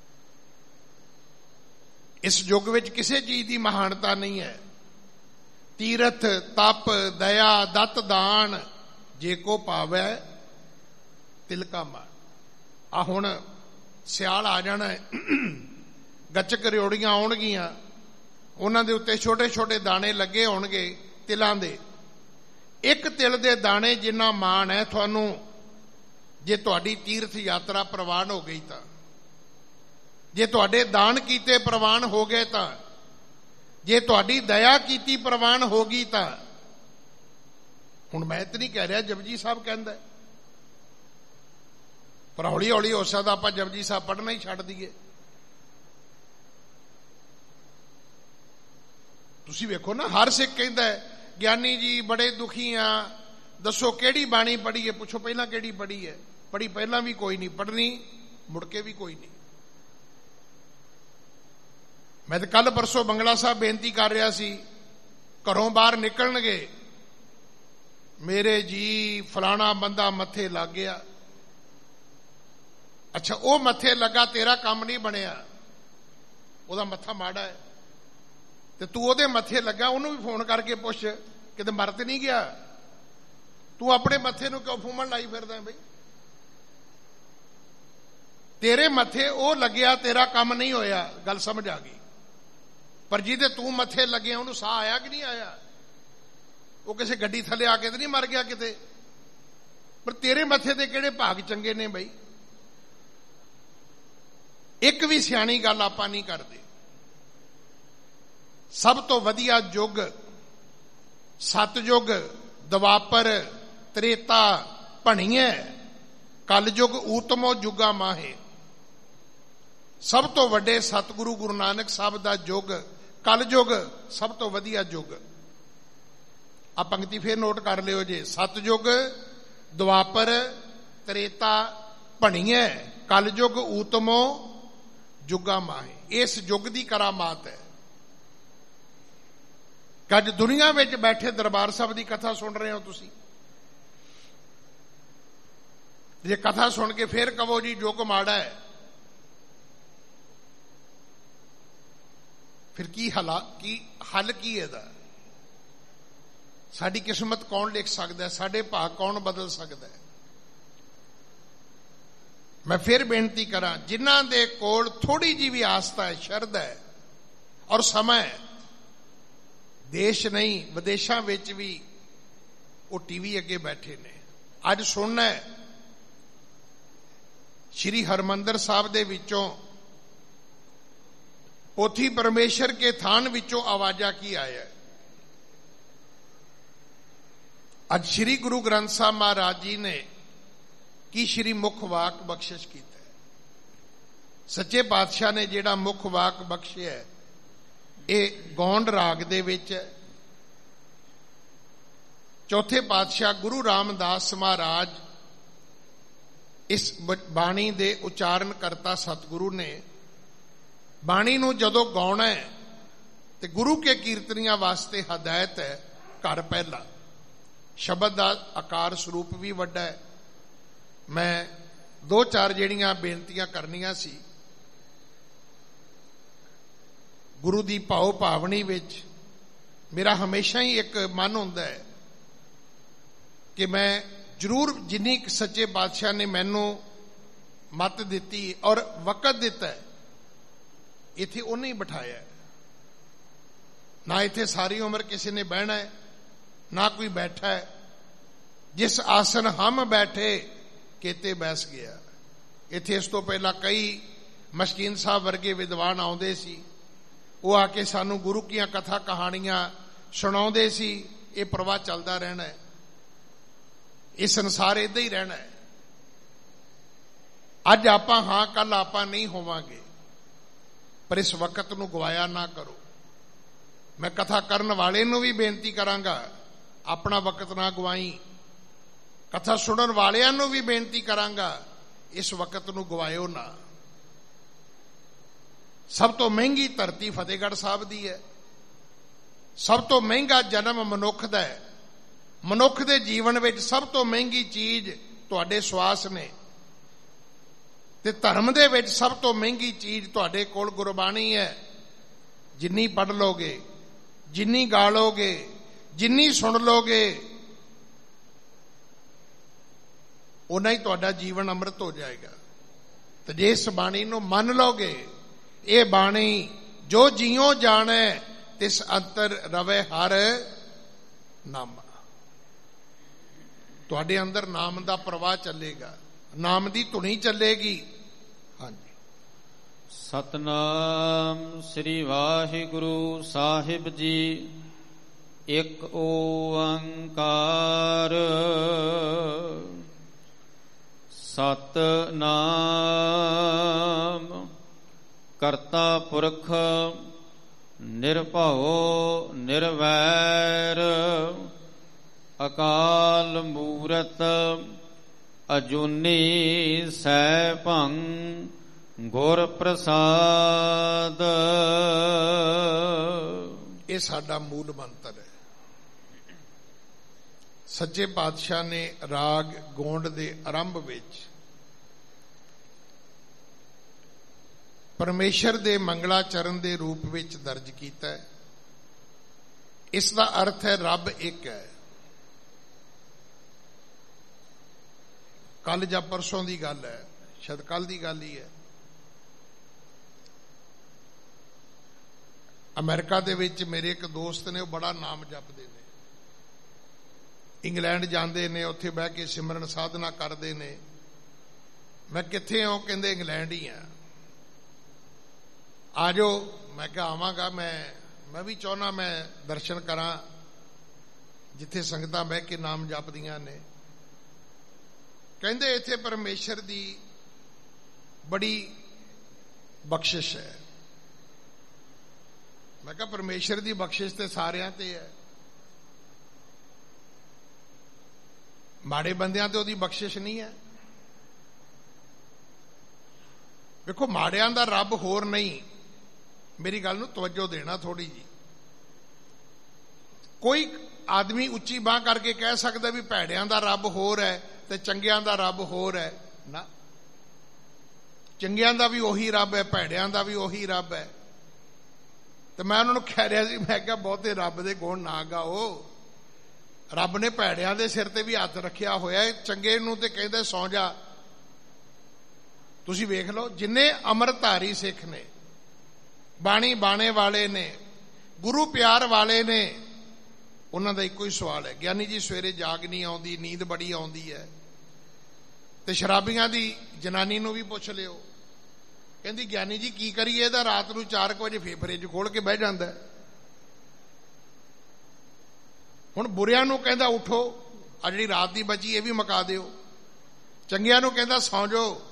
ਇਸ ਯੁੱਗ ਵਿੱਚ ਕਿਸੇ ਚੀਜ਼ ਦੀ ਮਹਾਨਤਾ ਨਹੀਂ ਹੈ। ਤੀਰਥ ਤਪ ਦਇਆ ਦਤ ਦਾਨ ਜੇ ਕੋ ਪਾਵੈ ਤਿਲਕਾ ਮਾਣ। ਆ ਹੁਣ ਸਿਆਲ ਆ ਜਾਣਾ, ਗੱਚਕ ਰਿਓੜੀਆਂ ਆਉਣਗੀਆਂ, ਉਹਨਾਂ ਦੇ ਉੱਤੇ ਛੋਟੇ ਛੋਟੇ ਦਾਣੇ ਲੱਗੇ ਹੋਣਗੇ ਤਿਲਾਂ ਦੇ। ਇੱਕ ਤਿਲ ਦੇ ਦਾਣੇ ਜਿੰਨਾ ਮਾਣ ਹੈ ਤੁਹਾਨੂੰ, ਜੇ ਤੁਹਾਡੀ ਤੀਰਥ ਯਾਤਰਾ ਪ੍ਰਵਾਨ ਹੋ ਗਈ ਤਾਂ, ਜੇ ਤੁਹਾਡੇ ਦਾਨ ਕੀਤੇ ਪ੍ਰਵਾਨ ਹੋ ਗਏ ਤਾਂ, ਜੇ ਤੁਹਾਡੀ ਦਇਆ ਕੀਤੀ ਪ੍ਰਵਾਨ ਹੋ ਗਈ ਤਾਂ। ਹੁਣ ਮੈਂ ਤਾਂ ਨਹੀਂ ਕਹਿ ਰਿਹਾ, ਜਪਜੀ ਸਾਹਿਬ ਕਹਿੰਦਾ, ਪਰ ਹੌਲੀ ਹੌਲੀ ਹੋ ਸਕਦਾ ਆਪਾਂ ਜਪਜੀ ਸਾਹਿਬ ਪੜ੍ਹਨਾ ਹੀ ਛੱਡ ਦਈਏ। ਤੁਸੀਂ ਵੇਖੋ ਨਾ, ਹਰ ਸਿੱਖ ਕਹਿੰਦਾ ਗਿਆਨੀ ਜੀ ਬੜੇ ਦੁਖੀ ਆ, ਦੱਸੋ ਕਿਹੜੀ ਬਾਣੀ ਪੜ੍ਹੀ ਹੈ? ਪੁੱਛੋ ਪਹਿਲਾਂ ਕਿਹੜੀ ਪੜ੍ਹੀ ਹੈ? ਪੜ੍ਹੀ ਪਹਿਲਾਂ ਵੀ ਕੋਈ ਨਹੀਂ, ਪੜ੍ਹਨੀ ਮੁੜ ਕੇ ਵੀ ਕੋਈ ਨਹੀਂ। ਮੈਂ ਤਾਂ ਕੱਲ ਪਰਸੋਂ ਬੰਗਲਾ ਸਾਹਿਬ ਬੇਨਤੀ ਕਰ ਰਿਹਾ ਸੀ, ਘਰੋਂ ਬਾਹਰ ਨਿਕਲਣਗੇ, ਮੇਰੇ ਜੀ ਫਲਾਣਾ ਬੰਦਾ ਮੱਥੇ ਲੱਗ ਗਿਆ। ਅੱਛਾ, ਉਹ ਮੱਥੇ ਲੱਗਾ, ਤੇਰਾ ਕੰਮ ਨਹੀਂ ਬਣਿਆ, ਉਹਦਾ ਮੱਥਾ ਮਾੜਾ ਹੈ, ਤੇ ਤੂੰ ਉਹਦੇ ਮੱਥੇ ਲੱਗਾ, ਉਹਨੂੰ ਵੀ ਫੋਨ ਕਰਕੇ ਪੁੱਛ ਕਿਤੇ ਮਰ ਤੇ ਨਹੀਂ ਗਿਆ। ਤੂੰ ਆਪਣੇ ਮੱਥੇ ਨੂੰ ਕਿਉਂ ਫੂਮਣ ਲਾਈ ਫਿਰਦਾ ਬਈ? ਤੇਰੇ ਮੱਥੇ ਉਹ ਲੱਗਿਆ, ਤੇਰਾ ਕੰਮ ਨਹੀਂ ਹੋਇਆ, ਗੱਲ ਸਮਝ ਆ ਗਈ। ਪਰ ਜਿਹਦੇ ਤੂੰ ਮੱਥੇ ਲੱਗਿਆ ਉਹਨੂੰ ਸਾਹ ਆਇਆ ਕਿ ਨਹੀਂ ਆਇਆ? ਉਹ ਕਿਸੇ ਗੱਡੀ ਥੱਲੇ ਆ ਕੇ ਤੇ ਨਹੀਂ ਮਰ ਗਿਆ ਕਿਤੇ? ਪਰ ਤੇਰੇ ਮੱਥੇ ਦੇ ਕਿਹੜੇ ਭਾਗ ਚੰਗੇ ਨੇ ਬਈ? ਇੱਕ ਵੀ ਸਿਆਣੀ ਗੱਲ ਆਪਾਂ ਨਹੀਂ ਕਰਦੇ। ਸਭ ਤੋਂ ਵਧੀਆ ਯੁੱਗ ਸਤਯੁੱਗ, ਦਵਾਪਰ, ਤ੍ਰੇਤਾ, ਭਣੀਐ, ਕਲਯੁੱਗ ਊਤਮੋ ਜੁਗਾ ਮਾਹੇ। ਸਭ ਤੋਂ ਵੱਡੇ ਸਤਿਗੁਰੂ ਗੁਰੂ ਨਾਨਕ ਸਾਹਿਬ ਦਾ ਯੁੱਗ ਕਲਯੁੱਗ ਸਭ ਤੋਂ ਵਧੀਆ ਯੁੱਗ। ਆ ਪੰਕਤੀ ਫੇਰ ਨੋਟ ਕਰ ਲਿਓ ਜੇ, ਸਤਯੁੱਗ, ਦਵਾਪਰ, ਤ੍ਰੇਤਾ, ਭਣੀਐ, ਕਲਯੁੱਗ ਊਤਮੋ ਜੁਗਾ ਮਾਹੇ। ਇਸ ਯੁੱਗ ਦੀ ਕਰਾਮਾਤ ਹੈ। ਅੱਜ ਦੁਨੀਆ ਵਿੱਚ ਬੈਠੇ ਦਰਬਾਰ ਸਾਹਿਬ ਦੀ ਕਥਾ ਸੁਣ ਰਹੇ ਹੋ ਤੁਸੀਂ, ਜੇ ਕਥਾ ਸੁਣ ਕੇ ਫੇਰ ਕਹੋ ਜੀ ਯੁੱਗ ਮਾੜਾ ਹੈ, ਫਿਰ ਕੀ ਹਲਾ ਕੀ ਹੱਲ ਕੀ ਇਹਦਾ? ਸਾਡੀ ਕਿਸਮਤ ਕੌਣ ਲਿਖ ਸਕਦਾ? ਸਾਡੇ ਭਾਗ ਕੌਣ ਬਦਲ ਸਕਦਾ? ਮੈਂ ਫਿਰ ਬੇਨਤੀ ਕਰਾਂ, ਜਿਨ੍ਹਾਂ ਦੇ ਕੋਲ ਥੋੜੀ ਜਿਹੀ ਵੀ ਆਸਥਾ ਹੈ, ਸ਼ਰਧਾ ਹੈ ਔਰ ਸਮਾਂ ਹੈ, ਦੇਸ਼ ਨਹੀਂ ਵਿਦੇਸ਼ਾਂ ਵਿੱਚ ਵੀ ਉਹ ਟੀਵੀ ਅੱਗੇ ਬੈਠੇ ਨੇ। ਅੱਜ ਸੁਣਨਾ ਹੈ ਸ਼੍ਰੀ ਹਰਮੰਦਰ ਸਾਹਿਬ ਦੇ ਵਿੱਚੋਂ, ਪੋਥੀ ਪਰਮੇਸ਼ਰ ਕੇ ਥਾਨ ਵਿੱਚੋਂ ਆਵਾਜ਼ਾਂ ਕੀ ਆਇਆ। ਅੱਜ ਸ਼੍ਰੀ ਗੁਰੂ ਗ੍ਰੰਥ ਸਾਹਿਬ ਮਹਾਰਾਜ ਜੀ ਨੇ ਕੀ ਸ਼੍ਰੀ ਮੁੱਖ ਵਾਕ ਬਖਸ਼ਿਸ਼ ਕੀਤਾ। ਸੱਚੇ ਪਾਤਸ਼ਾਹ ਨੇ ਜਿਹੜਾ ਮੁੱਖ ਵਾਕ ਬਖਸ਼ਿਆ ਇਹ ਗੌਂਡ ਰਾਗ ਦੇ ਵਿੱਚ ਹੈ। ਚੌਥੇ ਪਾਤਸ਼ਾਹ ਗੁਰੂ ਰਾਮਦਾਸ ਮਹਾਰਾਜ ਇਸ ਬਾਣੀ ਦੇ ਉਚਾਰਨ ਕਰਤਾ ਸਤਿਗੁਰੂ ਨੇ। ਬਾਣੀ ਨੂੰ ਜਦੋਂ ਗਾਉਣਾ ਹੈ ਤੇ ਗੁਰੂ ਕੇ ਕੀਰਤਨੀਆਂ ਵਾਸਤੇ ਹਦਾਇਤ ਹੈ ਘਰ ਪਹਿਲਾ। ਸ਼ਬਦ ਦਾ ਆਕਾਰ ਸਰੂਪ ਵੀ ਵੱਡਾ ਹੈ। ਮੈਂ ਦੋ ਚਾਰ ਜਿਹੜੀਆਂ ਬੇਨਤੀਆਂ ਕਰਨੀਆਂ ਸੀ, ਗੁਰੂ ਦੀ ਭਾਉ ਭਾਵਨੀ ਵਿੱਚ ਮੇਰਾ ਹਮੇਸ਼ਾ ਹੀ ਇੱਕ ਮਨ ਹੁੰਦਾ ਹੈ ਕਿ ਮੈਂ ਜ਼ਰੂਰ ਜਿੰਨੀ ਸੱਚੇ ਪਾਤਸ਼ਾਹ ਨੇ ਮੈਨੂੰ ਮੱਤ ਦਿੱਤੀ ਔਰ ਵਕਤ ਦਿੱਤਾ ਇੱਥੇ ਉਹਨੇ ਹੀ ਬਿਠਾਇਆ। ਨਾ ਇੱਥੇ ਸਾਰੀ ਉਮਰ ਕਿਸੇ ਨੇ ਬਹਿਣਾ ਹੈ, ਨਾ ਕੋਈ ਬੈਠਾ ਹੈ। ਜਿਸ ਆਸਨ ਹਮ ਬੈਠੇ ਕਿਤੇ ਬੈਸ ਗਿਆ। ਇੱਥੇ ਇਸ ਤੋਂ ਪਹਿਲਾਂ ਕਈ ਮਸਕੀਨ ਸਾਹਿਬ ਵਰਗੇ ਵਿਦਵਾਨ ਆਉਂਦੇ ਸੀ, ਉਹ ਆ ਕੇ ਸਾਨੂੰ ਗੁਰੂ ਦੀਆਂ ਕਥਾ ਕਹਾਣੀਆਂ ਸੁਣਾਉਂਦੇ ਸੀ। ਇਹ ਪ੍ਰਵਾਹ ਚੱਲਦਾ ਰਹਿਣਾ ਹੈ, ਇਹ ਸੰਸਾਰ ਏਦਾਂ ਹੀ ਰਹਿਣਾ ਹੈ। ਅੱਜ ਆਪਾਂ ਹਾਂ, ਕੱਲ ਆਪਾਂ ਨਹੀਂ ਹੋਵਾਂਗੇ, ਪਰ ਇਸ ਵਕਤ ਨੂੰ ਗਵਾਇਆ ਨਾ ਕਰੋ। ਮੈਂ ਕਥਾ ਕਰਨ ਵਾਲੇ ਨੂੰ ਵੀ ਬੇਨਤੀ ਕਰਾਂਗਾ, ਆਪਣਾ ਵਕਤ ਨਾ ਗਵਾਈ। ਕਥਾ ਸੁਣਨ ਵਾਲਿਆਂ ਨੂੰ ਵੀ ਬੇਨਤੀ ਕਰਾਂਗਾ, ਇਸ ਵਕਤ ਨੂੰ ਗਵਾਇਓ ਨਾ। ਸਭ ਤੋਂ ਮਹਿੰਗੀ ਧਰਤੀ ਫਤਿਹਗੜ੍ਹ ਸਾਹਿਬ ਦੀ ਹੈ। ਸਭ ਤੋਂ ਮਹਿੰਗਾ ਜਨਮ ਮਨੁੱਖ ਦਾ ਹੈ। ਮਨੁੱਖ ਦੇ ਜੀਵਨ ਵਿੱਚ ਸਭ ਤੋਂ ਮਹਿੰਗੀ ਚੀਜ਼ ਤੁਹਾਡੇ ਸਵਾਸ ਨੇ, ਤੇ ਧਰਮ ਦੇ ਵਿੱਚ ਸਭ ਤੋਂ ਮਹਿੰਗੀ ਚੀਜ਼ ਤੁਹਾਡੇ ਕੋਲ ਗੁਰਬਾਣੀ ਹੈ। ਜਿੰਨੀ ਪੜ੍ਹ ਲੋਗੇ, ਜਿੰਨੀ ਗਾ ਲੋਗੇ, ਜਿੰਨੀ ਸੁਣ ਲੋਗੇ ਉਨਾ ਹੀ ਤੁਹਾਡਾ ਜੀਵਨ ਅੰਮ੍ਰਿਤ ਹੋ ਜਾਏਗਾ। ਤੇ ਜੇ ਇਸ ਬਾਣੀ ਨੂੰ ਮੰਨ ਲਓਗੇ, ਇਹ ਬਾਣੀ ਜੋ ਜਿਉ ਜਾਣੈ ਤਿਸ ਅੰਤਰ ਰਵੇ ਹਰ ਨਾਮ, ਤੁਹਾਡੇ ਅੰਦਰ ਨਾਮ ਦਾ ਪ੍ਰਵਾਹ ਚੱਲੇਗਾ, ਨਾਮ ਦੀ ਧੁਨੀ ਚੱਲੇਗੀ। ਹਾਂਜੀ। ਸਤਨਾਮ ਸ੍ਰੀ ਵਾਹਿਗੁਰੂ ਸਾਹਿਬ ਜੀ। ਇੱਕ ਓੰਕਾਰ ਸਤਨਾਮ ਕਰਤਾ ਪੁਰਖ ਨਿਰਭਉ ਨਿਰਵੈਰ ਅਕਾਲ ਮੂਰਤ ਅਜੂਨੀ ਸੈਭੰ ਗੁਰ ਪ੍ਰਸਾਦ। ਇਹ ਸਾਡਾ ਮੂਲ ਮੰਤਰ ਹੈ। ਸੱਚੇ ਪਾਤਸ਼ਾਹ ਨੇ ਰਾਗ ਗੋਂਡ ਦੇ ਆਰੰਭ ਵਿੱਚ ਪਰਮੇਸ਼ਰ ਦੇ ਮੰਗਲਾਚਰਨ ਦੇ ਰੂਪ ਵਿੱਚ ਦਰਜ ਕੀਤਾ ਹੈ। ਇਸ ਦਾ ਅਰਥ ਹੈ ਰੱਬ ਇੱਕ ਹੈ। ਕੱਲ ਜਾਂ ਪਰਸੋਂ ਦੀ ਗੱਲ ਹੈ, ਸ਼ਾਇਦ ਕੱਲ ਦੀ ਗੱਲ ਹੀ ਹੈ, ਅਮਰੀਕਾ ਦੇ ਵਿੱਚ ਮੇਰੇ ਇੱਕ ਦੋਸਤ ਨੇ, ਉਹ ਬੜਾ ਨਾਮ ਜਪਦੇ ਨੇ, ਇੰਗਲੈਂਡ ਜਾਂਦੇ ਨੇ, ਉੱਥੇ ਬਹਿ ਕੇ ਸਿਮਰਨ ਸਾਧਨਾ ਕਰਦੇ ਨੇ। ਮੈਂ ਕਿੱਥੇ ਹਾਂ? ਕਹਿੰਦੇ ਇੰਗਲੈਂਡ ਹੀ ਆ, ਆ ਜਾਓ। ਮੈਂ ਕਿਹਾ ਆਵਾਂਗਾ, ਮੈਂ ਮੈਂ ਵੀ ਚਾਹੁੰਦਾ ਮੈਂ ਦਰਸ਼ਨ ਕਰਾਂ ਜਿੱਥੇ ਸੰਗਤਾਂ ਬਹਿ ਕੇ ਨਾਮ ਜਪਦੀਆਂ ਨੇ। ਕਹਿੰਦੇ ਇੱਥੇ ਪਰਮੇਸ਼ਰ ਦੀ ਬੜੀ ਬਖਸ਼ਿਸ਼ ਹੈ। ਮੈਂ ਕਿਹਾ ਪਰਮੇਸ਼ਰ ਦੀ ਬਖਸ਼ਿਸ਼ ਤੇ ਸਾਰਿਆਂ ਤੇ ਹੈ, ਮਾੜੇ ਬੰਦਿਆਂ ਤੇ ਉਹਦੀ ਬਖਸ਼ਿਸ਼ ਨਹੀਂ ਹੈ। ਵੇਖੋ, ਮਾੜਿਆਂ ਦਾ ਰੱਬ ਹੋਰ ਨਹੀਂ। ਮੇਰੀ ਗੱਲ ਨੂੰ ਤਵੱਜੋ ਦੇਣਾ ਥੋੜੀ ਜੀ। ਕੋਈ ਆਦਮੀ ਉੱਚੀ ਬਾਂਹ ਕਰਕੇ ਕਹਿ ਸਕਦਾ ਵੀ ਭੈੜਿਆਂ ਦਾ ਰੱਬ ਹੋਰ ਹੈ ਤੇ ਚੰਗਿਆਂ ਦਾ ਰੱਬ ਹੋਰ ਹੈ? ਨਾ, ਚੰਗਿਆਂ ਦਾ ਵੀ ਉਹੀ ਰੱਬ ਹੈ, ਭੈੜਿਆਂ ਦਾ ਵੀ ਉਹੀ ਰੱਬ ਹੈ। ਤੇ ਮੈਂ ਉਹਨਾਂ ਨੂੰ ਕਹਿ ਰਿਹਾ ਸੀ, ਮੈਂ ਕਿਹਾ ਬਹੁਤੇ ਰੱਬ ਦੇ ਗੁਣ ਨਾ ਗਾਓ। ਰੱਬ ਨੇ ਭੈੜਿਆਂ ਦੇ ਸਿਰ ਤੇ ਵੀ ਹੱਥ ਰੱਖਿਆ ਹੋਇਆ ਹੈ, ਚੰਗੇ ਨੂੰ ਤੇ ਕਹਿੰਦੇ ਸੌਂ ਜਾ। ਤੁਸੀਂ ਵੇਖ ਲਓ, ਜਿੰਨੇ ਅੰਮ੍ਰਿਤਧਾਰੀ ਸਿੱਖ ਨੇ, ਬਾਣੀ ਬਾਣੇ ਵਾਲੇ ਨੇ, ਗੁਰੂ ਪਿਆਰ ਵਾਲੇ ਨੇ, ਉਹਨਾਂ ਦਾ ਇੱਕੋ ਹੀ ਸਵਾਲ ਹੈ, ਗਿਆਨੀ ਜੀ ਸਵੇਰੇ ਜਾਗ ਨਹੀਂ ਆਉਂਦੀ, ਨੀਂਦ ਬੜੀ ਆਉਂਦੀ ਹੈ। ਤੇ ਸ਼ਰਾਬੀਆਂ ਦੀ ਜਨਾਨੀ ਨੂੰ ਵੀ ਪੁੱਛ ਲਿਓ, ਕਹਿੰਦੀ ਗਿਆਨੀ ਜੀ ਕੀ ਕਰੀਏ, ਇਹਦਾ ਰਾਤ ਨੂੰ ਚਾਰ ਕੁ ਵਜੇ ਫੇਰ ਫਰਿੱਜ ਖੋਲ ਕੇ ਬਹਿ ਜਾਂਦਾ। ਹੁਣ ਬੁਰਿਆਂ ਨੂੰ ਕਹਿੰਦਾ ਉਠੋ, ਆ ਜਿਹੜੀ ਰਾਤ ਦੀ ਬਚੀ ਇਹ ਵੀ ਮੁਕਾ ਦਿਓ। ਚੰਗਿਆਂ ਨੂੰ ਕਹਿੰਦਾ ਸੌਂ ਜਾਓ।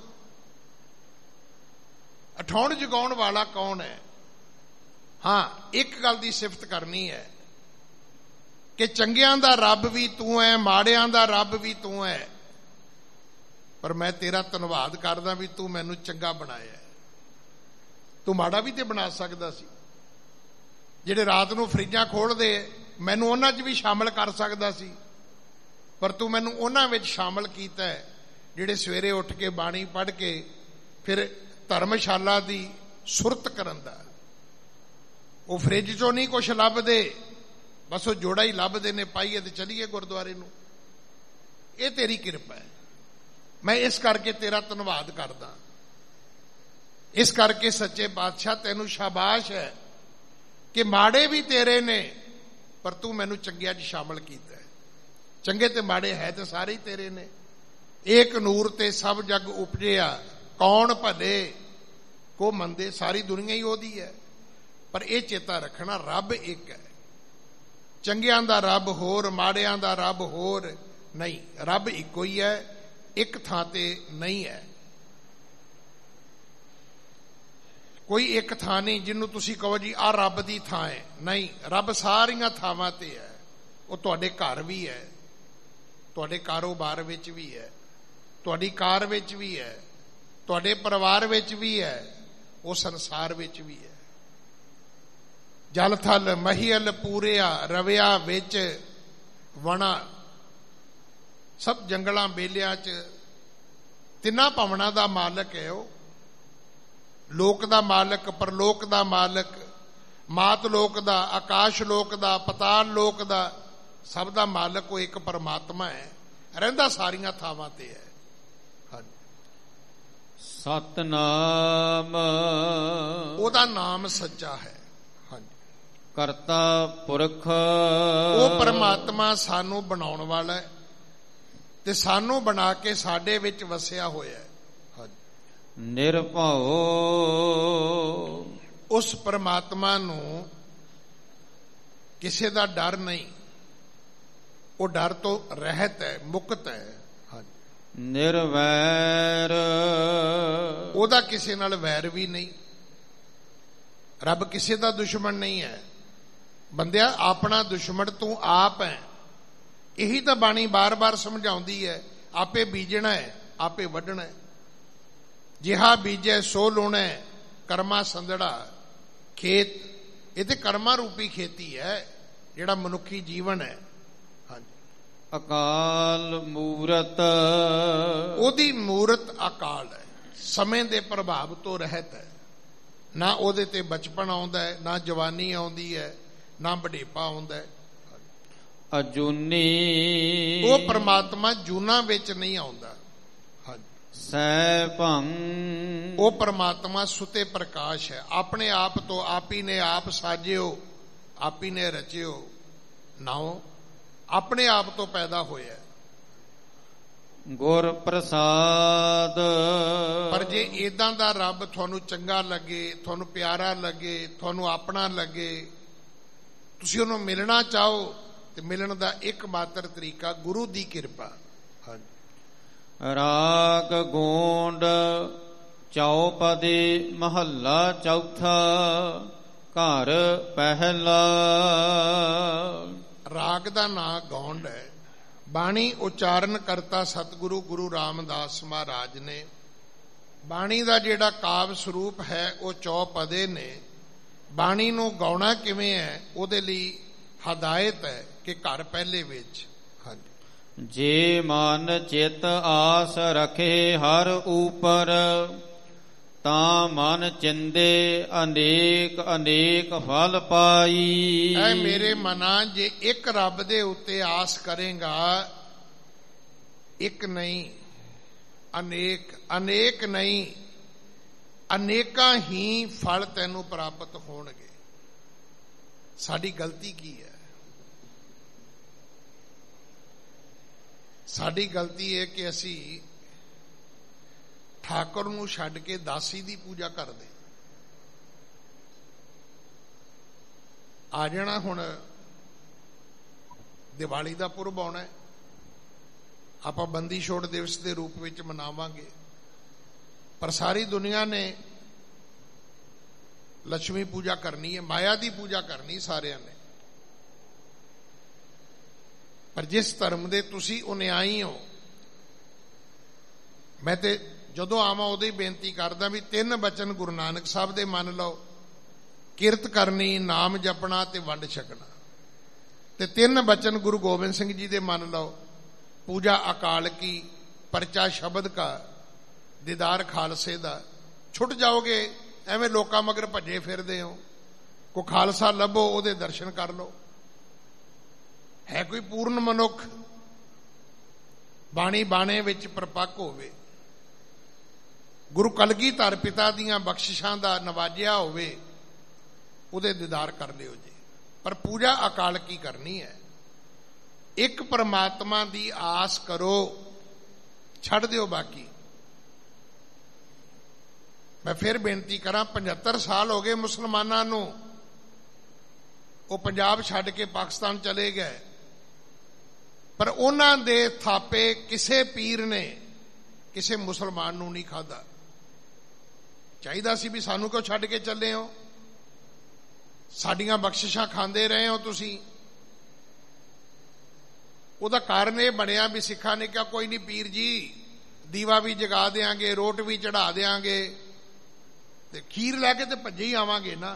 ਉਠਾਉਣ ਜਗਾਉਣ ਵਾਲਾ ਕੌਣ ਹੈ? ਹਾਂ, ਇੱਕ ਗੱਲ ਦੀ ਸਿਫਤ ਕਰਨੀ ਹੈ ਕਿ ਚੰਗਿਆਂ ਦਾ ਰੱਬ ਵੀ ਤੂੰ ਹੈ, ਮਾੜਿਆਂ ਦਾ ਰੱਬ ਵੀ ਤੂੰ ਹੈ, ਪਰ ਮੈਂ ਤੇਰਾ ਧੰਨਵਾਦ ਕਰਦਾ ਵੀ ਤੂੰ ਮੈਨੂੰ ਚੰਗਾ ਬਣਾਇਆ। ਤੂੰ ਮਾੜਾ ਵੀ ਤੇ ਬਣਾ ਸਕਦਾ ਸੀ। ਜਿਹੜੇ ਰਾਤ ਨੂੰ ਫਰਿੱਜਾਂ ਖੋਲ੍ਹਦੇ, ਮੈਨੂੰ ਉਹਨਾਂ 'ਚ ਵੀ ਸ਼ਾਮਲ ਕਰ ਸਕਦਾ ਸੀ, ਪਰ ਤੂੰ ਮੈਨੂੰ ਉਹਨਾਂ ਵਿੱਚ ਸ਼ਾਮਲ ਕੀਤਾ ਹੈ ਜਿਹੜੇ ਸਵੇਰੇ ਉੱਠ ਕੇ ਬਾਣੀ ਪੜ੍ਹ ਕੇ ਫਿਰ ਧਰਮਸ਼ਾਲਾ ਦੀ ਸੁਰਤ ਕਰਨ ਦਾ। ਉਹ ਫਰਿੱਜ 'ਚੋਂ ਨਹੀਂ ਕੁਛ ਲੱਭਦੇ, ਬਸ ਉਹ ਜੋੜਾ ਹੀ ਲੱਭਦੇ ਨੇ, ਪਾਈਏ ਤੇ ਚਲੀਏ ਗੁਰਦੁਆਰੇ ਨੂੰ। ਇਹ ਤੇਰੀ ਕਿਰਪਾ ਹੈ। ਮੈਂ ਇਸ ਕਰਕੇ ਤੇਰਾ ਧੰਨਵਾਦ ਕਰਦਾ। ਇਸ ਕਰਕੇ ਸੱਚੇ ਪਾਤਸ਼ਾਹ ਤੈਨੂੰ ਸ਼ਾਬਾਸ਼ ਹੈ ਕਿ ਮਾੜੇ ਵੀ ਤੇਰੇ ਨੇ, ਪਰ ਤੂੰ ਮੈਨੂੰ ਚੰਗਿਆਂ 'ਚ ਸ਼ਾਮਲ ਕੀਤਾ ਹੈ। ਚੰਗੇ ਤੇ ਮਾੜੇ ਹੈ ਤੇ ਸਾਰੇ ਹੀ ਤੇਰੇ ਨੇ। ਏਕ ਨੂਰ ਤੇ ਸਭ ਜਗ ਉਪਜਿਆ, ਕੌਣ ਭਲੇ ਕੋ ਮੰਦੇ। ਸਾਰੀ ਦੁਨੀਆ ਹੀ ਉਹਦੀ ਹੈ, ਪਰ ਇਹ ਚੇਤਾ ਰੱਖਣਾ ਰੱਬ ਇੱਕ ਹੈ। ਚੰਗਿਆਂ ਦਾ ਰੱਬ ਹੋਰ, ਮਾੜਿਆਂ ਦਾ ਰੱਬ ਹੋਰ ਨਹੀਂ। ਰੱਬ ਇੱਕੋ ਹੀ ਹੈ, ਇੱਕ ਥਾਂ ਤੇ ਨਹੀਂ ਹੈ। ਕੋਈ ਇੱਕ ਥਾਂ ਨਹੀਂ ਜਿਹਨੂੰ ਤੁਸੀਂ ਕਹੋ ਜੀ ਆਹ ਰੱਬ ਦੀ ਥਾਂ ਹੈ। ਨਹੀਂ, ਰੱਬ ਸਾਰੀਆਂ ਥਾਵਾਂ ਤੇ ਹੈ। ਉਹ ਤੁਹਾਡੇ ਘਰ ਵੀ ਹੈ, ਤੁਹਾਡੇ ਕਾਰੋਬਾਰ ਵਿੱਚ ਵੀ ਹੈ, ਤੁਹਾਡੀ ਕਾਰ ਵਿੱਚ ਵੀ ਹੈ, ਤੁਹਾਡੇ ਪਰਿਵਾਰ ਵਿੱਚ ਵੀ ਹੈ, ਉਹ ਸੰਸਾਰ ਵਿੱਚ ਵੀ ਹੈ। ਜਲ ਥਲ ਮਹੀਲ ਪੂਰਿਆ ਰਵਿਆ ਵਿੱਚ ਵਣਾ। ਸਭ ਜੰਗਲਾਂ ਬੇਲਿਆਂ 'ਚ ਤਿੰਨਾਂ ਭਵਨਾਂ ਦਾ ਮਾਲਕ ਹੈ ਉਹ। ਲੋਕ ਦਾ ਮਾਲਕ, ਪਰਲੋਕ ਦਾ ਮਾਲਕ, ਮਾਤ ਲੋਕ ਦਾ, ਆਕਾਸ਼ ਲੋਕ ਦਾ, ਪਤਾਲ ਲੋਕ ਦਾ, ਸਭ ਦਾ ਮਾਲਕ ਉਹ ਇੱਕ ਪਰਮਾਤਮਾ ਹੈ, ਰਹਿੰਦਾ ਸਾਰੀਆਂ ਥਾਵਾਂ ਤੇ ਹੈ। ਹਾਂਜੀ, ਸਤਨਾਮ ਉਹਦਾ ਨਾਮ ਸੱਚਾ ਹੈ। ਹਾਂਜੀ, ਕਰਤਾ ਪੁਰਖ ਉਹ ਪਰਮਾਤਮਾ ਸਾਨੂੰ ਬਣਾਉਣ ਵਾਲਾ ਹੈ ਤੇ ਸਾਨੂੰ ਬਣਾ ਕੇ ਸਾਡੇ ਵਿੱਚ ਵਸਿਆ ਹੋਇਆ ਹੈ। ਹਾਂਜੀ, ਨਿਰਭਉ ਉਸ ਪਰਮਾਤਮਾ ਨੂੰ ਕਿਸੇ ਦਾ ਡਰ ਨਹੀਂ, ਉਹ ਡਰ ਤੋਂ ਰਹਿਤ ਹੈ, ਮੁਕਤ ਹੈ। ਹਾਂਜੀ, ਨਿਰਵੈਰ ਉਹਦਾ ਕਿਸੇ ਨਾਲ ਵੈਰ ਵੀ ਨਹੀਂ। ਰੱਬ ਕਿਸੇ ਦਾ ਦੁਸ਼ਮਣ ਨਹੀਂ ਹੈ। ਬੰਦਿਆ, ਆਪਣਾ ਦੁਸ਼ਮਣ ਤੂੰ ਆਪ ਹੈ। ਇਹੀ ਤਾਂ ਬਾਣੀ ਬਾਰ-ਬਾਰ ਸਮਝਾਉਂਦੀ ਹੈ। ਆਪੇ ਬੀਜਣਾ ਹੈ, ਆਪੇ ਵੱਢਣਾ ਹੈ। ਜਿਹਾ ਬੀਜੈ ਸੋ ਲੂਣੈ, ਕਰਮਾ ਸੰਦੜਾ ਖੇਤ। ਇਹ ਤੇ ਕਰਮਾ ਰੂਪੀ ਖੇਤੀ ਹੈ ਜਿਹੜਾ ਮਨੁੱਖੀ ਜੀਵਨ ਹੈ। ਹਾਂਜੀ, ਅਕਾਲ ਮੂਰਤ ਉਹਦੀ ਮੂਰਤ ਅਕਾਲ ਹੈ, ਸਮੇਂ ਦੇ ਪ੍ਰਭਾਵ ਤੋਂ ਰਹਿਤ ਹੈ। ਨਾ ਉਹਦੇ ਤੇ ਬਚਪਨ ਆਉਂਦਾ ਹੈ, ਨਾ ਜਵਾਨੀ ਆਉਂਦੀ ਹੈ, ਨਾ ਬੁਢੇਪਾ ਆਉਂਦਾ ਹੈ। ਅਜੂਨੀ ਉਹ ਪਰਮਾਤਮਾ ਜੂਨਾਂ ਵਿੱਚ ਨਹੀਂ ਆਉਂਦਾ। ਹਾਂਜੀ, ਸੈ ਭੰ ਉਹ ਪਰਮਾਤਮਾ ਸੁਤੇ ਪ੍ਰਕਾਸ਼ ਹੈ। ਆਪਣੇ ਆਪ ਤੋਂ ਆਪ ਹੀ ਨੇ ਆਪ ਸਾਜਿਓ, ਆਪ ਹੀ ਨੇ ਰਚਿਓ। ਨਾਉ ਆਪਣੇ ਆਪ ਤੋਂ ਪੈਦਾ ਹੋਇਆ। ਗੁਰ ਪ੍ਰਸਾਦ ਪਰ ਜੇ ਇਦਾਂ ਦਾ ਰੱਬ ਤੁਹਾਨੂੰ ਚੰਗਾ ਲੱਗੇ, ਤੁਹਾਨੂੰ ਪਿਆਰਾ ਲੱਗੇ, ਤੁਹਾਨੂੰ ਆਪਣਾ ਲੱਗੇ, ਤੁਸੀਂ ਉਹਨੂੰ ਮਿਲਣਾ ਚਾਹੋ, ਤੇ ਮਿਲਣ ਦਾ ਇੱਕ ਮਾਤਰ ਤਰੀਕਾ ਗੁਰੂ ਦੀ ਕਿਰਪਾ। ਹਾਂਜੀ, ਰਾਗ ਗੋਂਡ ਚੌਪਦੀ ਮਹੱਲਾ ਚੌਥਾ ਘਰ ਪਹਿਲਾ। ਰਾਗ ਦਾ ਨਾਂ ਗੌਂਡ ਹੈ। ਬਾਣੀ ਉਚਾਰਨ ਕਰਤਾ ਸਤਿਗੁਰੂ ਗੁਰੂ ਰਾਮਦਾਸ ਮਹਾਰਾਜ ਨੇ। ਬਾਣੀ ਦਾ ਜਿਹੜਾ ਕਾਵਿ ਸਰੂਪ ਹੈ ਉਹ ਚੌਪਦੇ ਨੇ। ਬਾਣੀ ਨੂੰ ਗਾਉਣਾ ਕਿਵੇਂ ਹੈ, ਉਹਦੇ ਲਈ ਹਦਾਇਤ ਹੈ ਕਿ ਘਰ ਪਹਿਲੇ ਵਿੱਚ। ਹਾਂਜੀ, ਜੇ ਮਨ ਚਿਤ ਆਸ ਰਖੇ ਹਰ ਊਪਰ, ਤਾਂ ਮਨ ਚਿੰਦੇ ਅਨੇਕ ਅਨੇਕ ਫਲ ਪਾਈ। ਐ ਮੇਰੇ ਮਨਾ, ਜੇ ਇੱਕ ਰੱਬ ਦੇ ਉੱਤੇ ਆਸ ਕਰੇਗਾ, ਇੱਕ ਨਹੀਂ ਅਨੇਕ, ਅਨੇਕ ਨਹੀਂ ਅਨੇਕਾਂ ਹੀ ਫਲ ਤੈਨੂੰ ਪ੍ਰਾਪਤ ਹੋਣਗੇ। ਸਾਡੀ ਗਲਤੀ ਕੀ ਹੈ? ਸਾਡੀ ਗਲਤੀ ਹੈ ਕਿ ਅਸੀਂ ਠਾਕੁਰ ਨੂੰ ਛੱਡ ਕੇ ਦਾਸੀ ਦੀ ਪੂਜਾ ਕਰਦੇ। ਆ ਜਾਣਾ ਹੁਣ ਦੀਵਾਲੀ ਦਾ ਪੁਰਬ ਆਉਣਾ, ਆਪਾਂ ਬੰਦੀ ਛੋੜ ਦਿਵਸ ਦੇ ਰੂਪ ਵਿੱਚ ਮਨਾਵਾਂਗੇ। ਪਰ ਸਾਰੀ ਦੁਨੀਆ ਨੇ ਲక్ష్ਮੀ ਪੂਜਾ ਕਰਨੀ ਹੈ, ਮਾਇਆ ਦੀ ਪੂਜਾ ਕਰਨੀ ਸਾਰਿਆਂ ਨੇ। ਪਰ ਜਿਸ ਧਰਮ ਦੇ ਤੁਸੀਂ ਅਨੁਯਾਈ ਹੋ, ਮੈਂ ਤੇ ਜਦੋਂ ਆਵਾਂ ਉਦੋਂ ਹੀ ਬੇਨਤੀ ਕਰਦਾ ਵੀ ਤਿੰਨ ਬਚਨ ਗੁਰੂ ਨਾਨਕ ਸਾਹਿਬ ਦੇ ਮੰਨ ਲਓ, ਕਿਰਤ ਕਰਨੀ, ਨਾਮ ਜਪਣਾ ਤੇ ਵੰਡ ਛਕਣਾ। ਤੇ ਤਿੰਨ ਬਚਨ ਗੁਰੂ ਗੋਬਿੰਦ ਸਿੰਘ ਜੀ ਦੇ ਮੰਨ ਲਓ, ਪੂਜਾ ਅਕਾਲ ਕੀ, ਪਰਚਾ ਸ਼ਬਦ ਕਾ, ਦੀਦਾਰ ਖਾਲਸੇ ਦਾ। ਛੁੱਟ ਜਾਓਗੇ, ਐਵੇਂ ਲੋਕਾਂ ਮਗਰ ਭੱਜੇ ਫਿਰਦੇ ਹੋ। ਕੋ ਖਾਲਸਾ ਲੱਭੋ, ਉਹਦੇ ਦਰਸ਼ਨ ਕਰ ਲਓ। ਹੈ ਕੋਈ ਪੂਰਨ ਮਨੁੱਖ, ਬਾਣੀ ਬਾਣੇ ਵਿੱਚ ਪਰਪੱਕ ਹੋਵੇ, ਗੁਰੂ ਕਲਗੀਧਰ ਪਿਤਾ ਦੀਆਂ ਬਖਸ਼ਿਸ਼ਾਂ ਦਾ ਨਵਾਜਿਆ ਹੋਵੇ, ਉਹਦੇ ਦੀਦਾਰ ਕਰ ਲਿਓ ਜੀ। ਪਰ ਪੂਜਾ ਅਕਾਲ ਕੀ ਕਰਨੀ ਹੈ। ਇੱਕ ਪਰਮਾਤਮਾ ਦੀ ਆਸ ਕਰੋ, ਛੱਡ ਦਿਓ ਬਾਕੀ। ਮੈਂ ਫਿਰ ਬੇਨਤੀ ਕਰਾਂ, ਪਝੱਤਰ ਸਾਲ ਹੋ ਗਏ ਮੁਸਲਮਾਨਾਂ ਨੂੰ, ਉਹ ਪੰਜਾਬ ਛੱਡ ਕੇ ਪਾਕਿਸਤਾਨ ਚਲੇ ਗਏ, ਪਰ ਉਹਨਾਂ ਦੇ ਥਾਪੇ ਕਿਸੇ ਪੀਰ ਨੇ ਕਿਸੇ ਮੁਸਲਮਾਨ ਨੂੰ ਨਹੀਂ ਖਾਧਾ। ਚਾਹੀਦਾ ਸੀ ਵੀ ਸਾਨੂੰ ਕਿਉਂ ਛੱਡ ਕੇ ਚੱਲੇ ਹੋ, ਸਾਡੀਆਂ ਬਖਸ਼ਿਸ਼ਾਂ ਖਾਂਦੇ ਰਹੇ ਹੋ ਤੁਸੀਂ। ਉਹਦਾ ਕਾਰਨ ਇਹ ਬਣਿਆ ਵੀ ਸਿੱਖਾਂ ਨੇ ਕਿਹਾ ਕੋਈ ਨਹੀਂ ਪੀਰ ਜੀ, ਦੀਵਾ ਵੀ ਜਗਾ ਦੇਾਂਗੇ, ਰੋਟ ਵੀ ਚੜਾ ਦੇਾਂਗੇ, ਤੇ ਖੀਰ ਲੈ ਕੇ ਤੇ ਭੱਜੇ ਹੀ ਆਵਾਂਗੇ ਨਾ।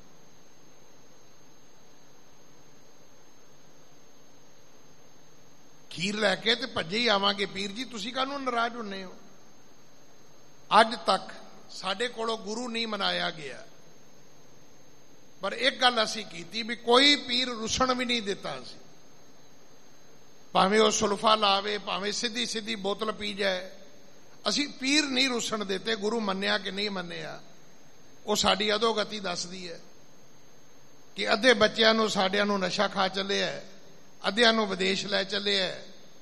ਖੀਰ ਲੈ ਕੇ ਤੇ ਭੱਜੇ ਹੀ ਆਵਾਂਗੇ, ਪੀਰ ਜੀ ਤੁਸੀਂ ਕਾਹਨੂੰ ਨਾਰਾਜ਼ ਹੁੰਨੇ ਹੋ। ਅੱਜ ਤੱਕ ਸਾਡੇ ਕੋਲੋਂ ਗੁਰੂ ਨਹੀਂ ਮਨਾਇਆ ਗਿਆ, ਪਰ ਇੱਕ ਗੱਲ ਅਸੀਂ ਕੀਤੀ ਵੀ ਕੋਈ ਪੀਰ ਰੁਸਣ ਵੀ ਨਹੀਂ ਦਿੱਤਾ ਸੀ। ਭਾਵੇਂ ਉਹ ਸੁਲਫਾ ਲਾਵੇ, ਭਾਵੇਂ ਸਿੱਧੀ ਸਿੱਧੀ ਬੋਤਲ ਪੀ ਜਾਏ। ਅਸੀਂ ਪੀਰ ਨਹੀਂ ਰੁੱਸਣ ਦਿੱਤੇ, ਗੁਰੂ ਮੰਨਿਆ ਕਿ ਨਹੀਂ ਮੰਨਿਆ ਉਹ ਸਾਡੀ ਅਧੋਗਤੀ ਦੱਸਦੀ ਹੈ ਕਿ ਅੱਧੇ ਬੱਚਿਆਂ ਨੂੰ ਸਾਡਿਆਂ ਨੂੰ ਨਸ਼ਾ ਖਾ ਚੱਲਿਆ, ਅੱਧਿਆਂ ਨੂੰ ਵਿਦੇਸ਼ ਲੈ ਚੱਲਿਆ,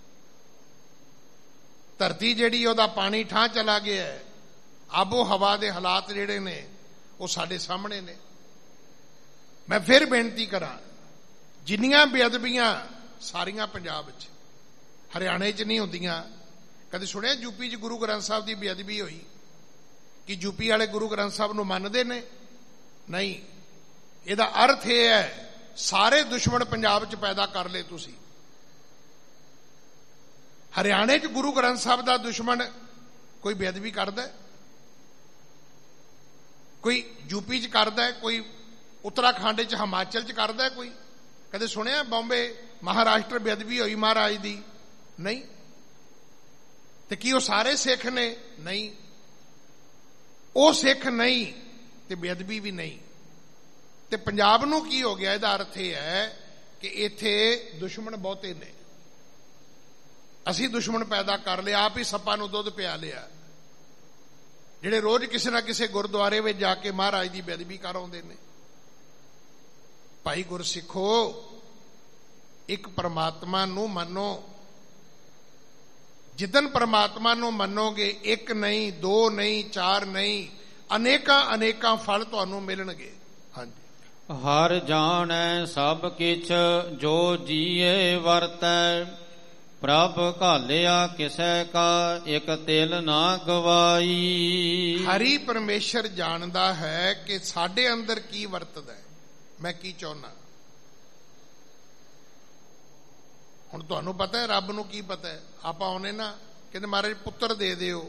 ਧਰਤੀ ਜਿਹੜੀ ਉਹਦਾ ਪਾਣੀ ਠਾਂ ਚਲਾ ਗਿਆ, ਆਬੋ ਹਵਾ ਦੇ ਹਾਲਾਤ ਜਿਹੜੇ ਨੇ ਉਹ ਸਾਡੇ ਸਾਹਮਣੇ ਨੇ। ਮੈਂ ਫਿਰ ਬੇਨਤੀ ਕਰਾਂ, ਜਿੰਨੀਆਂ ਬੇਅਦਬੀਆਂ ਸਾਰੀਆਂ ਪੰਜਾਬ 'ਚ, ਹਰਿਆਣੇ 'ਚ ਨਹੀਂ ਹੁੰਦੀਆਂ। ਕਦੇ ਸੁਣਿਆ ਯੂਪੀ 'ਚ ਗੁਰੂ ਗ੍ਰੰਥ ਸਾਹਿਬ ਦੀ ਬੇਅਦਬੀ ਹੋਈ? ਕਿ ਯੂਪੀ ਵਾਲੇ ਗੁਰੂ ਗ੍ਰੰਥ ਸਾਹਿਬ ਨੂੰ ਮੰਨਦੇ ਨੇ? ਨਹੀਂ। ਇਹਦਾ ਅਰਥ ਇਹ ਹੈ ਸਾਰੇ ਦੁਸ਼ਮਣ ਪੰਜਾਬ 'ਚ ਪੈਦਾ ਕਰ ਲਏ ਤੁਸੀਂ। ਹਰਿਆਣੇ 'ਚ ਗੁਰੂ ਗ੍ਰੰਥ ਸਾਹਿਬ ਦਾ ਦੁਸ਼ਮਣ ਕੋਈ ਬੇਅਦਬੀ ਕਰਦਾ, ਕੋਈ ਯੂਪੀ 'ਚ ਕਰਦਾ, ਕੋਈ ਉੱਤਰਾਖੰਡ 'ਚ, ਹਿਮਾਚਲ 'ਚ ਕਰਦਾ ਕੋਈ? ਕਦੇ ਸੁਣਿਆ ਬੰਬੇ ਮਹਾਰਾਸ਼ਟਰ ਬੇਅਦਬੀ ਹੋਈ ਮਹਾਰਾਜ ਦੀ? ਨਹੀਂ। ਤੇ ਕੀ ਉਹ ਸਾਰੇ ਸਿੱਖ ਨੇ? ਨਹੀਂ। ਉਹ ਸਿੱਖ ਨਹੀਂ ਤੇ ਬੇਅਦਬੀ ਵੀ ਨਹੀਂ। ਤੇ ਪੰਜਾਬ ਨੂੰ ਕੀ ਹੋ ਗਿਆ? ਇਹਦਾ ਅਰਥ ਇਹ ਹੈ ਕਿ ਇੱਥੇ ਦੁਸ਼ਮਣ ਬਹੁਤੇ ਨੇ, ਅਸੀਂ ਦੁਸ਼ਮਣ ਪੈਦਾ ਕਰ ਲਿਆ, ਆਪ ਹੀ ਸੱਪਾਂ ਨੂੰ ਦੁੱਧ ਪਿਆ ਲਿਆ, ਜਿਹੜੇ ਰੋਜ਼ ਕਿਸੇ ਨਾ ਕਿਸੇ ਗੁਰਦੁਆਰੇ ਵਿੱਚ ਜਾ ਕੇ ਮਹਾਰਾਜ ਦੀ ਬੇਅਦਬੀ ਕਰ ਆਉਂਦੇ ਨੇ। ਭਾਈ ਗੁਰਸਿੱਖੋ, ਇੱਕ ਪਰਮਾਤਮਾ ਨੂੰ ਮੰਨੋ। ਜਿੱਦਨ ਪਰਮਾਤਮਾ ਨੂੰ ਮੰਨੋਗੇ, ਇੱਕ ਨਹੀਂ, ਦੋ ਨਹੀਂ, ਚਾਰ ਨਹੀਂ, ਅਨੇਕਾਂ ਅਨੇਕਾਂ ਫਲ ਤੁਹਾਨੂੰ ਮਿਲਣਗੇ। ਹਾਂਜੀ। ਹਰ ਜਾਣੈ ਸਭ ਕਿਛ ਜੋ ਜੀਏ ਵਰਤੈ, ਪ੍ਰਭ ਘਾਲਿਆ ਕਿਸੈ ਕਾ ਇੱਕ ਤਿਲ ਨਾ ਗਵਾਈ। ਹਰੀ ਪਰਮੇਸ਼ਰ ਜਾਣਦਾ ਹੈ ਕਿ ਸਾਡੇ ਅੰਦਰ ਕੀ ਵਰਤਦਾ, ਮੈਂ ਕੀ ਚਾਹੁੰਦਾ। ਹੁਣ ਤੁਹਾਨੂੰ ਪਤਾ ਹੈ, ਰੱਬ ਨੂੰ ਕੀ ਪਤਾ ਹੈ? ਆਪਾਂ ਆਉਨੇ ਨਾ, ਕਹਿੰਦੇ ਮਹਾਰਾਜ ਪੁੱਤਰ ਦੇ ਦਿਓ,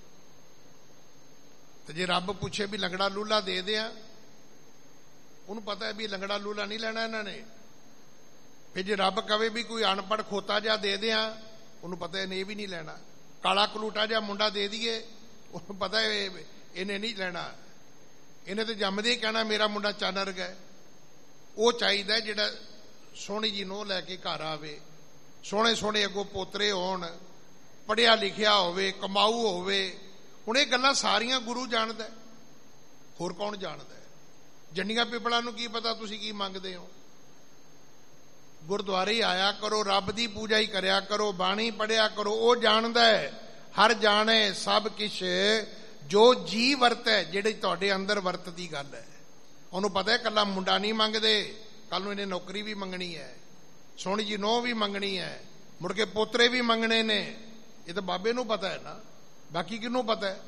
ਤੇ ਜੇ ਰੱਬ ਪੁੱਛੇ ਵੀ ਲੰਗੜਾ ਲੂਲਾ ਦੇ ਦਿਆਂ, ਉਹਨੂੰ ਪਤਾ ਹੈ ਵੀ ਲੰਗੜਾ ਲੂਲਾ ਨਹੀਂ ਲੈਣਾ ਇਹਨਾਂ ਨੇ। ਫਿਰ ਜੇ ਰੱਬ ਕਵੇ ਵੀ ਕੋਈ ਅਨਪੜ੍ਹ ਖੋਤਾ ਜਿਹਾ ਦੇ ਦਿਆਂ, ਉਹਨੂੰ ਪਤਾ ਹੈ ਇਹ ਵੀ ਨਹੀਂ ਲੈਣਾ। ਕਾਲਾ ਕਲੂਟਾ ਜਿਹਾ ਮੁੰਡਾ ਦੇ ਦਈਏ, ਉਹਨੂੰ ਪਤਾ ਹੈ ਇਹਨੇ ਨਹੀਂ ਲੈਣਾ। ਇਹਨੇ ਤੇ ਜੰਮਦੇ ਹੀ ਕਹਿਣਾ ਮੇਰਾ ਮੁੰਡਾ ਚੰਨ ਵਰਗਾ ਹੈ। ਉਹ ਚਾਹੀਦਾ ਜਿਹੜਾ ਸੋਹਣੀ ਜੀ ਨੂੰਹ ਲੈ ਕੇ ਘਰ ਆਵੇ, ਸੋਹਣੇ ਸੋਹਣੇ ਅੱਗੋਂ ਪੋਤਰੇ ਹੋਣ, ਪੜ੍ਹਿਆ ਲਿਖਿਆ ਹੋਵੇ, ਕਮਾਊ ਹੋਵੇ। ਹੁਣ ਇਹ ਗੱਲਾਂ ਸਾਰੀਆਂ ਗੁਰੂ ਜਾਣਦਾ, ਹੋਰ ਕੌਣ ਜਾਣਦਾ? ਜੰਡੀਆਂ ਪਿਪਲਾਂ ਨੂੰ ਕੀ ਪਤਾ ਤੁਸੀਂ ਕੀ ਮੰਗਦੇ ਹੋ? ਗੁਰਦੁਆਰੇ ਹੀ ਆਇਆ ਕਰੋ, ਰੱਬ ਦੀ ਪੂਜਾ ਹੀ ਕਰਿਆ ਕਰੋ, ਬਾਣੀ ਪੜ੍ਹਿਆ ਕਰੋ। ਉਹ ਜਾਣਦਾ ਹੈ, ਹਰ ਜਾਣੇ ਸਭ ਕਿਛ ਜੋ ਜੀ ਵਰਤੈ, ਜਿਹੜੀ ਤੁਹਾਡੇ ਅੰਦਰ ਵਰਤਦੀ ਗੱਲ ਹੈ। ਉਹਨੂੰ ਪਤਾ ਹੈ ਕੱਲਾ ਮੁੰਡਾ ਨਹੀਂ ਮੰਗਦੇ, ਕੱਲ ਨੂੰ ਇਹਨੇ ਨੌਕਰੀ ਵੀ ਮੰਗਣੀ ਹੈ, ਸੋਹਣੀ ਜੀ ਨੂੰਹ ਵੀ ਮੰਗਣੀ ਹੈ, ਮੁੜ ਕੇ ਪੋਤਰੇ ਵੀ ਮੰਗਣੇ ਨੇ। ਇਹ ਤਾਂ ਬਾਬੇ ਨੂੰ ਪਤਾ ਹੈ ਨਾ, ਬਾਕੀ ਕਿਹਨੂੰ ਪਤਾ ਹੈ?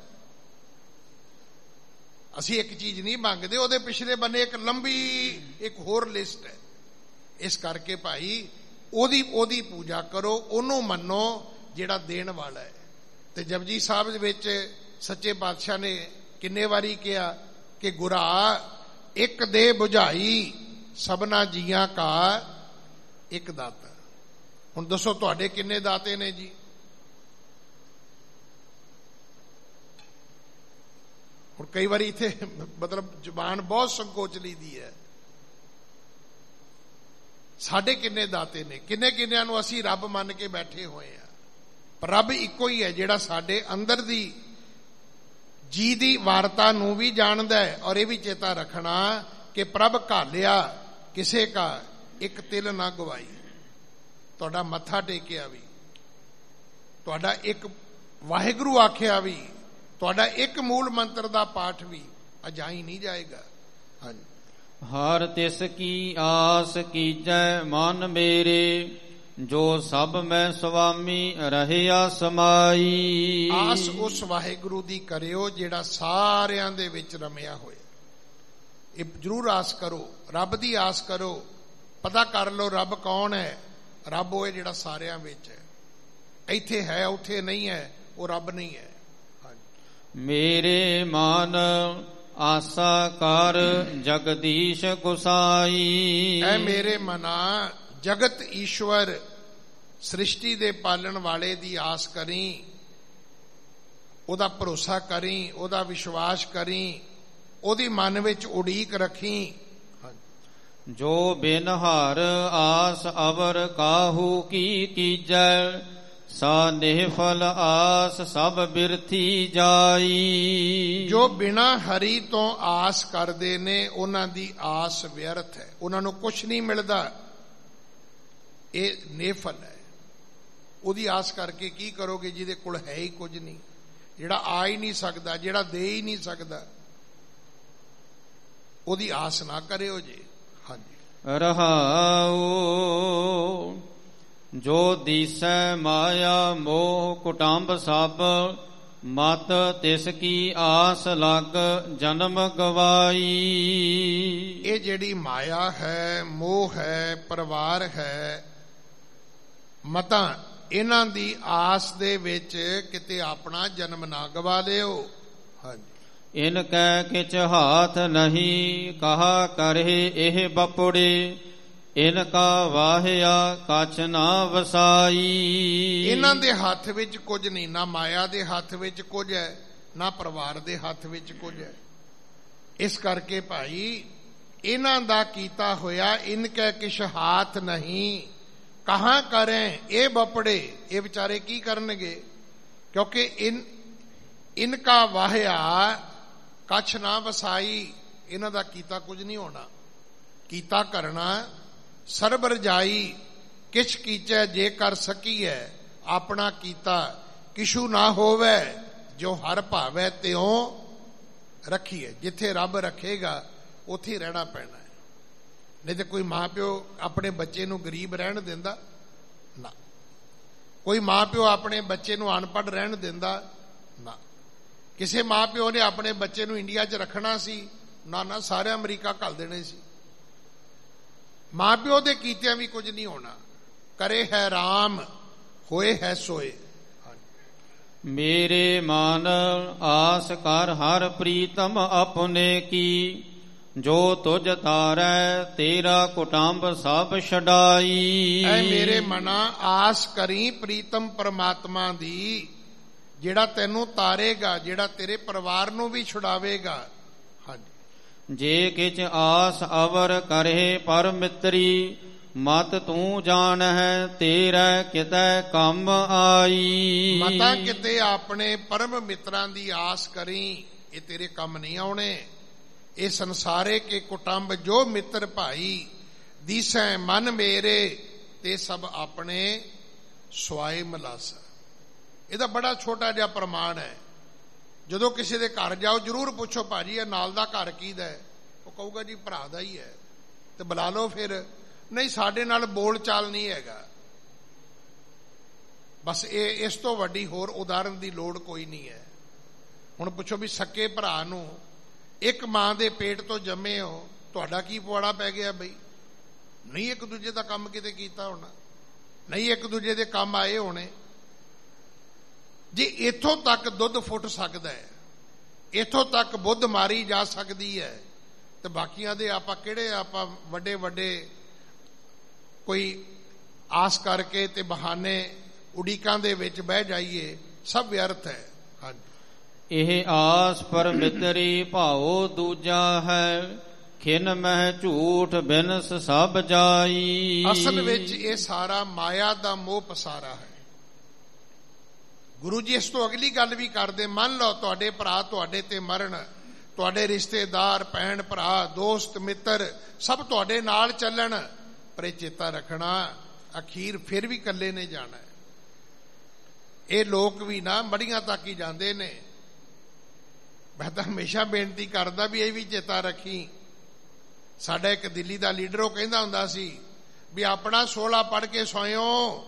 ਅਸੀਂ ਇੱਕ ਚੀਜ਼ ਨਹੀਂ ਮੰਗਦੇ, ਉਹਦੇ ਪਿਛਲੇ ਬੰਨੇ ਇੱਕ ਲੰਬੀ ਇੱਕ ਹੋਰ ਲਿਸਟ ਹੈ। ਇਸ ਕਰਕੇ ਭਾਈ ਉਹਦੀ ਉਹਦੀ ਪੂਜਾ ਕਰੋ, ਉਹਨੂੰ ਮੰਨੋ ਜਿਹੜਾ ਦੇਣ ਵਾਲਾ ਹੈ। ਤੇ ਜਪਜੀ ਸਾਹਿਬ ਦੇ ਵਿੱਚ ਸੱਚੇ ਪਾਤਸ਼ਾਹ ਨੇ ਕਿੰਨੇ ਵਾਰੀ ਕਿਹਾ ਕਿ ਗੁਰਾ ਇੱਕ ਦੇ ਬੁਝਾਈ ਸਭਨਾ ਜੀਆਂ ਕਾ ਇੱਕ ਦਾਤਾ। ਹੁਣ ਦੱਸੋ ਤੁਹਾਡੇ ਕਿੰਨੇ ਦਾਤੇ ਨੇ ਜੀ? ਹੁਣ ਕਈ ਵਾਰੀ ਇੱਥੇ ਮਤਲਬ ਜ਼ੁਬਾਨ ਬਹੁਤ ਸੰਕੋਚਲੀ ਦੀ ਹੈ। ਸਾਡੇ ਕਿੰਨੇ ਦਾਤੇ ਨੇ, ਕਿੰਨੇ ਕਿੰਨਿਆਂ ਨੂੰ ਅਸੀਂ ਰੱਬ ਮੰਨ ਕੇ ਬੈਠੇ ਹੋਏ ਆ। ਪਰ ਰੱਬ ਇੱਕੋ ਹੀ ਹੈ ਜਿਹੜਾ ਸਾਡੇ ਅੰਦਰ ਦੀ ਜੀ ਦੀ ਵਾਰਤਾ ਨੂੰ ਵੀ ਜਾਣਦਾ ਹੈ। ਔਰ ਇਹ ਵੀ ਚੇਤਾ ਰੱਖਣਾ ਕਿ ਪ੍ਰਭ ਘਾਲਿਆ ਕਿਸੇ ਕਾ ਇੱਕ ਤਿਲ ਨਾ ਗਵਾਈ। ਤੁਹਾਡਾ ਮੱਥਾ ਟੇਕਿਆ ਵੀ, ਤੁਹਾਡਾ ਇੱਕ ਵਾਹਿਗੁਰੂ ਆਖਿਆ ਵੀ, ਤੁਹਾਡਾ ਇੱਕ ਮੂਲ ਮੰਤਰ ਦਾ ਪਾਠ ਵੀ ਅਜਾਈ ਨਹੀਂ ਜਾਏਗਾ। ਹਾਂਜੀ। ਹਰ ਤਿਸ ਕੀ ਆਸ ਕੀਜੈ ਮਨ ਮੇਰੇ, ਜੋ ਸਭ ਮੈਂ ਸੁਆਮੀ ਰਹਿਆ ਸਮਾਈ। ਆਸ ਉਸ ਵਾਹਿਗੁਰੂ ਦੀ ਕਰਿਓ ਜਿਹੜਾ ਸਾਰਿਆਂ ਦੇ ਵਿੱਚ ਰਮਿਆ ਹੋਇਆ। ਇਹ ਜ਼ਰੂਰ ਆਸ ਕਰੋ, ਰੱਬ ਦੀ ਆਸ ਕਰੋ। ਪਤਾ ਕਰ ਲਓ ਰੱਬ ਕੌਣ ਹੈ। ਰੱਬ ਉਹ ਹੈ ਜਿਹੜਾ ਸਾਰਿਆਂ ਵਿੱਚ ਹੈ, ਇੱਥੇ ਹੈ ਉੱਥੇ ਨਹੀਂ ਹੈ, ਉਹ ਰੱਬ ਨਹੀਂ ਹੈ। ਮੇਰੇ ਮਨ ਆਸਾ ਕਰ ਜਗਦੀਸ਼ ਗੁਸਾਈ। ਐ ਮੇਰੇ ਮਨਾ ਜਗਤ ਈਸ਼ਵਰ ਸ੍ਰਿਸ਼ਟੀ ਦੇ ਪਾਲਣ ਵਾਲੇ ਦੀ ਆਸ ਕਰੀ, ਉਹਦਾ ਭਰੋਸਾ ਕਰੀ, ਉਹਦਾ ਵਿਸ਼ਵਾਸ ਕਰੀ, ਉਹਦੀ ਮਨ ਵਿੱਚ ਉਡੀਕ ਰੱਖੀ। ਜੋ ਬਿਨ ਹਰ ਆਸ ਅਵਰ ਕਾਹੂ ਕੀ ਕੀਜੈ, ਸਾ ਨਿਹਫਲ ਆਸ ਸਭ ਬਿਰਥੀ ਜਾਈ। ਜੋ ਬਿਨਾ ਹਰੀ ਤੋਂ ਆਸ ਕਰਦੇ ਨੇ ਉਹਨਾਂ ਦੀ ਆਸ ਵਿਅਰਥ ਹੈ, ਉਹਨਾਂ ਨੂੰ ਕੁਛ ਨਹੀਂ ਮਿਲਦਾ। ਇਹ ਨਿਹਫਲ ਹੈ। ਉਹਦੀ ਆਸ ਕਰਕੇ ਕੀ ਕਰੋਗੇ ਜਿਹਦੇ ਕੋਲ ਹੈ ਹੀ ਕੁਝ ਨਹੀਂ, ਜਿਹੜਾ ਆ ਹੀ ਨਹੀਂ ਸਕਦਾ, ਜਿਹੜਾ ਦੇ ਹੀ ਨਹੀਂ ਸਕਦਾ। ਉਹਦੀ ਆਸ ਨਾ ਕਰਿਓ ਜੀ। ਹਾਂਜੀ। ਰਹਾਉ ਜੋ ਦੀਸੈ ਮਾਇਆ ਮੋਹ ਕੁਟੰਬ ਸਭ, ਮਤ ਤਿਸ ਕੀ ਆਸ ਲਗ ਜਨਮ ਗਵਾਈ। ਇਹ ਜਿਹੜੀ ਮਾਇਆ ਹੈ, ਮੋਹ ਹੈ, ਪਰਿਵਾਰ ਹੈ, ਮਤਾਂ, ਇਹਨਾਂ ਦੀ ਆਸ ਦੇ ਵਿੱਚ ਕਿਤੇ ਆਪਣਾ ਜਨਮ ਨਾ ਗਵਾ ਲਿਓ। ਹਾਂਜੀ। ਇਨ ਕੈ ਕਿਛ ਹਾਥ ਨਹੀਂ, ਕਹਾ ਕਰੇ ਇਹ ਬਪੜੇ, ਇਨ ਕਾ ਵਾਹਿਆ ਕਛ ਨਾ ਵਸਾਈ। ਇਹਨਾਂ ਦੇ ਹੱਥ ਵਿੱਚ ਕੁਝ ਨਹੀਂ, ਨਾ ਮਾਇਆ ਦੇ ਹੱਥ ਵਿੱਚ ਕੁਝ ਹੈ, ਨਾ ਪਰਿਵਾਰ ਦੇ ਹੱਥ ਵਿੱਚ ਕੁਝ ਹੈ। ਇਸ ਕਰਕੇ ਭਾਈ ਇਹਨਾਂ ਦਾ ਕੀਤਾ ਹੋਇਆ ਇਨ ਕੈ ਕਿਛ ਹਾਥ ਨਹੀਂ, ਕਹਾਂ ਕਰੇ ਇਹ ਬਪੜੇ। ਇਹ ਵਿਚਾਰੇ ਕੀ ਕਰਨਗੇ? ਕਿਉਂਕਿ ਇਨ ਇਨਕਾ ਵਾਹਿਆ ਕਛ ਨਾ ਵਸਾਈ, ਇਹਨਾਂ ਦਾ ਕੀਤਾ ਕੁਝ ਨਹੀਂ ਹੋਣਾ। ਕੀਤਾ ਕਰਨਾ ਸਰਬ ਰਜਾਈ, ਕਿਛ ਕੀਚੈ ਜੇ ਕਰ ਸਕੀਐ, ਆਪਣਾ ਕੀਤਾ ਕਿਛੂ ਨਾ ਹੋਵੇ, ਜੋ ਹਰ ਭਾਵੈ ਤਿਉ ਰੱਖੀਏ। ਜਿੱਥੇ ਰੱਬ ਰੱਖੇਗਾ ਉੱਥੇ ਰਹਿਣਾ ਪੈਣਾ। ਨਹੀਂ ਤੇ ਕੋਈ ਮਾਂ ਪਿਓ ਆਪਣੇ ਬੱਚੇ ਨੂੰ ਗਰੀਬ ਰਹਿਣ ਦਿੰਦਾ? ਨਾ। ਕੋਈ ਮਾਂ ਪਿਓ ਆਪਣੇ ਬੱਚੇ ਨੂੰ ਅਨਪੜ੍ਹ ਰਹਿਣ ਦਿੰਦਾ? ਨਾ। ਕਿਸੇ ਮਾਂ ਪਿਓ ਨੇ ਆਪਣੇ ਬੱਚੇ ਨੂੰ ਇੰਡੀਆ 'ਚ ਰੱਖਣਾ ਸੀ? ਨਾ ਨਾ, ਸਾਰੇ ਅਮਰੀਕਾ ਘੱਲ ਦੇਣੇ ਸੀ। ਮਾਂ ਪਿਓ ਦੇ ਕੀਤਿਆਂ ਵੀ ਕੁਝ ਨਹੀਂ ਹੋਣਾ। ਕਰੇ ਹੈ ਰਾਮ, ਹੋਏ ਹੈ ਸੋਏ। ਮੇਰੇ ਮਨ ਆਸ ਕਰ ਹਰ ਪ੍ਰੀਤਮ ਆਪਣੇ ਕੀ, ਜੋ ਤੁਝ ਤਾਰੈ ਤੇਰਾ ਕੁਟੰਬ ਸਭ ਛਡਾਈ। ਐ ਮੇਰੇ ਮਨਾ ਆਸ ਕਰੀ ਪ੍ਰੀਤਮ ਪਰਮਾਤਮਾ ਦੀ, ਜਿਹੜਾ ਤੈਨੂੰ ਤਾਰੇਗਾ, ਜਿਹੜਾ ਤੇਰੇ ਪਰਿਵਾਰ ਨੂੰ ਵੀ ਛੁਡਾਵੇਗਾ। ਹਾਂਜੀ। ਜੇ ਕਿਛ ਆਸ ਅਵਰ ਕਰੇ ਪਰ ਮਿੱਤਰੀ, ਮਤ ਤੂੰ ਜਾਣ ਹੈ ਤੇਰਾ ਕਿਤੈ ਕੰਮ ਆਈ। ਮਤਾਂ ਕਿਤੇ ਆਪਣੇ ਪਰਮ ਮਿੱਤਰਾਂ ਦੀ ਆਸ ਕਰੀ, ਇਹ ਤੇਰੇ ਕੰਮ ਨਹੀਂ ਆਉਣੇ। ਇਹ ਸੰਸਾਰੇ ਕੇ ਕੁਟੰਬ ਜੋ ਮਿੱਤਰ ਭਾਈ, ਦੀਸੈ ਮਨ ਮੇਰੇ ਤੇ ਸਭ ਆਪਣੇ ਸਵਾਏ ਮਲਾਸਾ। ਇਹਦਾ ਬੜਾ ਛੋਟਾ ਜਿਹਾ ਪ੍ਰਮਾਣ ਹੈ। ਜਦੋਂ ਕਿਸੇ ਦੇ ਘਰ ਜਾਓ ਜ਼ਰੂਰ ਪੁੱਛੋ, ਭਾਜੀ ਇਹ ਨਾਲ ਦਾ ਘਰ ਕਿਹਦਾ ਹੈ? ਉਹ ਕਹੂਗਾ ਜੀ ਭਰਾ ਦਾ ਹੀ ਹੈ। ਤੇ ਬੁਲਾ ਲਓ ਫਿਰ। ਨਹੀਂ, ਸਾਡੇ ਨਾਲ ਬੋਲ ਚਾਲ ਨਹੀਂ ਹੈਗਾ। ਬਸ ਇਹ ਇਸ ਤੋਂ ਵੱਡੀ ਹੋਰ ਉਦਾਹਰਨ ਦੀ ਲੋੜ ਕੋਈ ਨਹੀਂ ਹੈ। ਹੁਣ ਪੁੱਛੋ ਵੀ ਸਕੇ ਭਰਾ ਨੂੰ ਇੱਕ ਮਾਂ ਦੇ ਪੇਟ ਤੋਂ ਜੰਮੇ ਹੋ, ਤੁਹਾਡਾ ਕੀ ਪੁਆੜਾ ਪੈ ਗਿਆ ਬਈ? ਨਹੀਂ ਇੱਕ ਦੂਜੇ ਦਾ ਕੰਮ ਕਿਤੇ ਕੀਤਾ ਹੋਣਾ, ਨਹੀਂ ਇੱਕ ਦੂਜੇ ਦੇ ਕੰਮ ਆਏ ਹੋਣੇ। ਜੇ ਇੱਥੋਂ ਤੱਕ ਦੁੱਧ ਫੁੱਟ ਸਕਦਾ ਹੈ, ਇੱਥੋਂ ਤੱਕ ਬੁੱਧ ਮਾਰੀ ਜਾ ਸਕਦੀ ਹੈ, ਤੇ ਬਾਕੀਆਂ ਦੇ ਆਪਾਂ ਕਿਹੜੇ ਆਪਾਂ ਵੱਡੇ ਵੱਡੇ ਕੋਈ ਆਸ ਕਰਕੇ ਤੇ ਬਹਾਨੇ ਉਡੀਕਾਂ ਦੇ ਵਿੱਚ ਬਹਿ ਜਾਈਏ, ਸਭ ਵਿਅਰਥ ਹੈ। ਹਾਂਜੀ। ਇਹ ਆਸ ਪਰ ਮਿੱਤਰੀ ਭਾਉ ਦੂਜਾ ਹੈ, ਖਿਨ ਮਹਿ ਝੂਠ ਬਿਨਸ ਸਭ ਜਾਈ। ਅਸਲ ਵਿੱਚ ਇਹ ਸਾਰਾ ਮਾਇਆ ਦਾ ਮੋਹ ਪਸਾਰਾ ਹੈ। ਗੁਰੂ ਜੀ ਇਸ ਤੋਂ ਅਗਲੀ ਗੱਲ ਵੀ ਕਰਦੇ, ਮੰਨ ਲਓ ਤੁਹਾਡੇ ਭਰਾ ਤੁਹਾਡੇ ਤੇ ਮਰਨ, ਤੁਹਾਡੇ ਰਿਸ਼ਤੇਦਾਰ, ਭੈਣ ਭਰਾ, ਦੋਸਤ ਮਿੱਤਰ ਸਭ ਤੁਹਾਡੇ ਨਾਲ ਚੱਲਣ, ਪਰ ਇਹ ਚੇਤਾ ਰੱਖਣਾ ਅਖੀਰ ਫਿਰ ਵੀ ਇਕੱਲੇ ਨੇ ਜਾਣਾ। ਇਹ ਲੋਕ ਵੀ ਨਾ ਮੜੀਆਂ ਤੱਕ ਹੀ ਜਾਂਦੇ ਨੇ। ਮੈਂ ਤਾਂ ਹਮੇਸ਼ਾ ਬੇਨਤੀ ਕਰਦਾ ਵੀ ਇਹ ਵੀ ਚੇਤਾ ਰੱਖੀ। ਸਾਡਾ ਇੱਕ ਦਿੱਲੀ ਦਾ ਲੀਡਰ ਉਹ ਕਹਿੰਦਾ ਹੁੰਦਾ ਸੀ ਵੀ ਆਪਣਾ ਸੋਲਾ ਪੜ੍ਹ ਕੇ ਸੋਇਓ,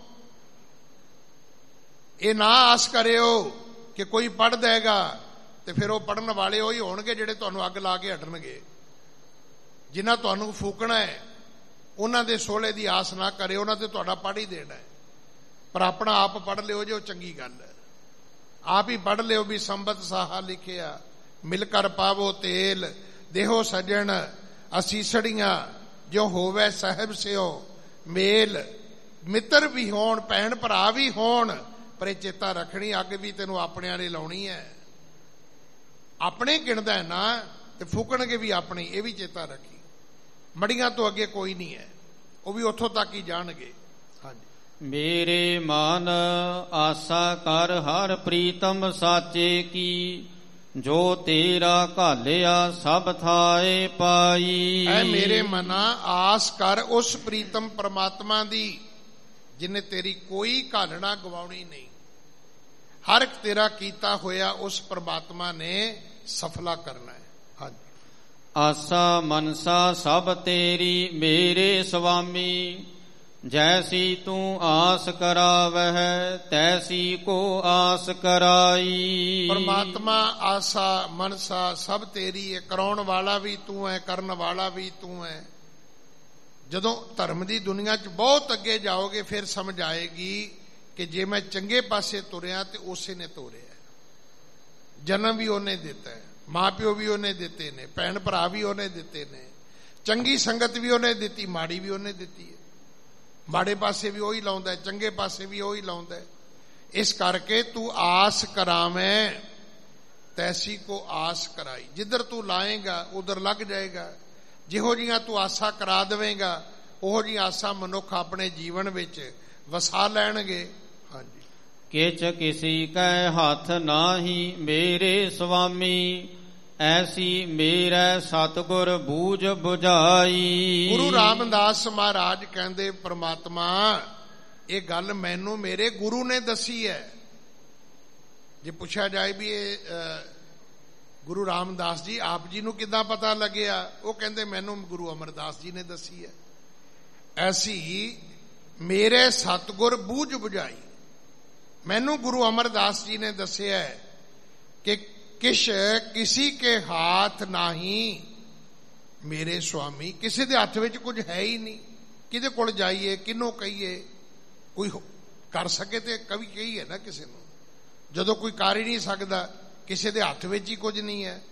ਇਹ ਨਾ ਆਸ ਕਰਿਓ ਕਿ ਕੋਈ ਪੜ੍ਹ ਦੇਗਾ ਤੇ ਫਿਰ ਉਹ ਪੜ੍ਹਨ ਵਾਲੇ ਉਹੀ ਹੋਣਗੇ ਜਿਹੜੇ ਤੁਹਾਨੂੰ ਅੱਗ ਲਾ ਕੇ ਹਟਣਗੇ। ਜਿਨ੍ਹਾਂ ਤੁਹਾਨੂੰ ਫੂਕਣਾ ਹੈ ਉਹਨਾਂ ਦੇ ਸੋਲੇ ਦੀ ਆਸ ਨਾ ਕਰਿਓ, ਉਹਨਾਂ ਤੇ ਤੁਹਾਡਾ ਪੜ੍ਹ ਹੀ ਦੇਣਾ ਹੈ। ਪਰ ਆਪਣਾ ਆਪ ਪੜ੍ਹ ਲਿਓ ਜੋ ਚੰਗੀ ਗੱਲ ਹੈ। ਆਪ ਹੀ ਪੜ੍ਹ ਲਿਓ ਵੀ ਸੰਬਤ ਸਾਹਾ ਲਿਖਿਆ, ਮਿਲ ਕਰ ਪਾਵੋ ਤੇਲ, ਦੇਹੋ ਸਜਣ ਅਸੀਸੜੀਆਂ, ਜੋ ਹੋਵੇ ਸਾਹਿਬ ਸਿਓ ਮੇਲ। ਮਿੱਤਰ ਵੀ ਹੋਣ, ਭੈਣ ਭਰਾ ਵੀ ਹੋਣ, ਪਰ ਇਹ ਚੇਤਾ ਰੱਖਣੀ ਅੱਗ ਵੀ ਤੈਨੂੰ ਆਪਣਿਆਂ ਨੇ ਲਾਉਣੀ ਹੈ। ਆਪਣੇ ਗਿਣਦਾ ਨਾ ਤੇ ਫੂਕਣਗੇ ਵੀ ਆਪਣੀ, ਇਹ ਵੀ ਚੇਤਾ ਰੱਖੀ। ਮੜੀਆਂ ਤੋਂ ਅੱਗੇ ਕੋਈ ਨਹੀਂ ਹੈ, ਉਹ ਵੀ ਉੱਥੋਂ ਤੱਕ ਹੀ ਜਾਣਗੇ। ਹਾਂਜੀ। ਮੇਰੇ ਮਨ ਆਸਾ ਕਰ ਹਰ ਪ੍ਰੀਤਮ ਸਾਚੇ ਕੀ, ਜੋ ਤੇਰਾ ਘਾਲਿਆ ਸਭ ਥਾਏ ਪਾਈ। ਐ ਮੇਰੇ ਮਨਾ ਆਸ ਕਰ ਉਸ ਪ੍ਰੀਤਮ ਪਰਮਾਤਮਾ ਦੀ, ਜਿਨੇ ਤੇਰੀ ਕੋਈ ਘਾਲਣਾ ਗਵਾਉਣੀ ਨਹੀਂ। ਹਰ ਇੱਕ ਤੇਰਾ ਕੀਤਾ ਹੋਇਆ ਉਸ ਪਰਮਾਤਮਾ ਨੇ ਸਫਲਾ ਕਰਨਾ ਹੈ। ਹਾਂਜੀ। ਆਸਾ ਮਨਸਾ ਸਭ ਤੇਰੀ ਮੇਰੇ ਸੁਆਮੀ, ਜੈਸੀ ਤੂੰ ਆਸ ਕਰਾਵਹਿ ਤੈਸੀ ਕੋ ਆਸ ਕਰਾਈ। ਪਰਮਾਤਮਾ ਆਸਾ ਮਨਸਾ ਸਭ ਤੇਰੀ ਹੈ, ਕਰਾਉਣ ਵਾਲਾ ਵੀ ਤੂੰ ਹੈ, ਕਰਨ ਵਾਲਾ ਵੀ ਤੂੰ ਹੈ। ਜਦੋਂ ਧਰਮ ਦੀ ਦੁਨੀਆ 'ਚ ਬਹੁਤ ਅੱਗੇ ਜਾਓਗੇ ਫਿਰ ਸਮਝ ਆਏਗੀ ਕਿ ਜੇ ਮੈਂ ਚੰਗੇ ਪਾਸੇ ਤੁਰਿਆ ਤੇ ਉਸੇ ਨੇ ਤੋਰਿਆ। ਜਨਮ ਵੀ ਉਹਨੇ ਦਿੱਤਾ ਹੈ, ਮਾਂ ਪਿਓ ਵੀ ਉਹਨੇ ਦਿੱਤੇ ਨੇ, ਭੈਣ ਭਰਾ ਵੀ ਉਹਨੇ ਦਿੱਤੇ ਨੇ, ਚੰਗੀ ਸੰਗਤ ਵੀ ਉਹਨੇ ਦਿੱਤੀ, ਮਾੜੀ ਵੀ ਉਹਨੇ ਦਿੱਤੀ ਹੈ। ਮਾੜੇ ਪਾਸੇ ਵੀ ਉਹੀ ਲਾਉਂਦਾ ਹੈ, ਚੰਗੇ ਪਾਸੇ ਵੀ ਉਹੀ ਲਾਉਂਦਾ ਹੈ। ਇਸ ਕਰਕੇ ਤੂੰ ਆਸ ਕਰਾਵੇਂ ਤੈਸੀ ਕੋ ਆਸ ਕਰਾਈ। ਜਿੱਧਰ ਤੂੰ ਲਾਏਗਾ ਉਧਰ ਲੱਗ ਜਾਏਗਾ। ਜਿਹੋ ਜੀਆਂ ਤੂੰ ਆਸਾ ਕਰਾ ਦੇਵੇਂਗਾ ਉਹੋ ਜੀ ਆਸਾ ਮਨੁੱਖ ਆਪਣੇ ਜੀਵਨ ਵਿੱਚ ਵਸਾ ਲੈਣਗੇ। ਹਾਂਜੀ। ਕਿਛ ਕਿਸੀ ਕੈ ਹੱਥ ਨਾਹੀ ਮੇਰੇ ਸੁਆਮੀ, ਐਸੀ ਮੇਰੇ ਸਤਿਗੁਰ ਬੂਝ ਬੁਝਾਈ। ਗੁਰੂ ਰਾਮਦਾਸ ਮਹਾਰਾਜ ਕਹਿੰਦੇ ਪ੍ਰਮਾਤਮਾ ਇਹ ਗੱਲ ਮੈਨੂੰ ਮੇਰੇ ਗੁਰੂ ਨੇ ਦੱਸੀ ਹੈ। ਜੇ ਪੁੱਛਿਆ ਜਾਏ ਵੀ ਇਹ ਗੁਰੂ ਰਾਮਦਾਸ ਜੀ ਆਪ ਜੀ ਨੂੰ ਕਿੱਦਾਂ ਪਤਾ ਲੱਗਿਆ, ਉਹ ਕਹਿੰਦੇ ਮੈਨੂੰ ਗੁਰੂ ਅਮਰਦਾਸ ਜੀ ਨੇ ਦੱਸੀ ਹੈ। ਐਸੀ ਮੇਰੇ ਸਤਿਗੁਰ ਬੂਝ ਬੁਝਾਈ, ਮੈਨੂੰ ਗੁਰੂ ਅਮਰਦਾਸ ਜੀ ਨੇ ਦੱਸਿਆ ਕਿ ਕਿਛ ਕਿਸੀ ਕੇ ਹਾਥ ਨਹੀਂ ਮੇਰੇ ਸੁਆਮੀ, ਕਿਸੇ ਦੇ ਹੱਥ ਵਿੱਚ ਕੁਝ ਹੈ ਹੀ ਨਹੀਂ। ਕਿਹਦੇ ਕੋਲ ਜਾਈਏ, ਕਿਹਨੂੰ ਕਹੀਏ? ਕੋਈ ਕਰ ਸਕੇ ਤੇ ਕਵੀ ਕਹੀਏ ਨਾ ਕਿਸੇ ਨੂੰ। ਜਦੋਂ ਕੋਈ ਕਰ ਹੀ ਨਹੀਂ ਸਕਦਾ, ਕਿਸੇ ਦੇ ਹੱਥ ਵਿੱਚ ਹੀ ਕੁਝ ਨਹੀਂ ਹੈ।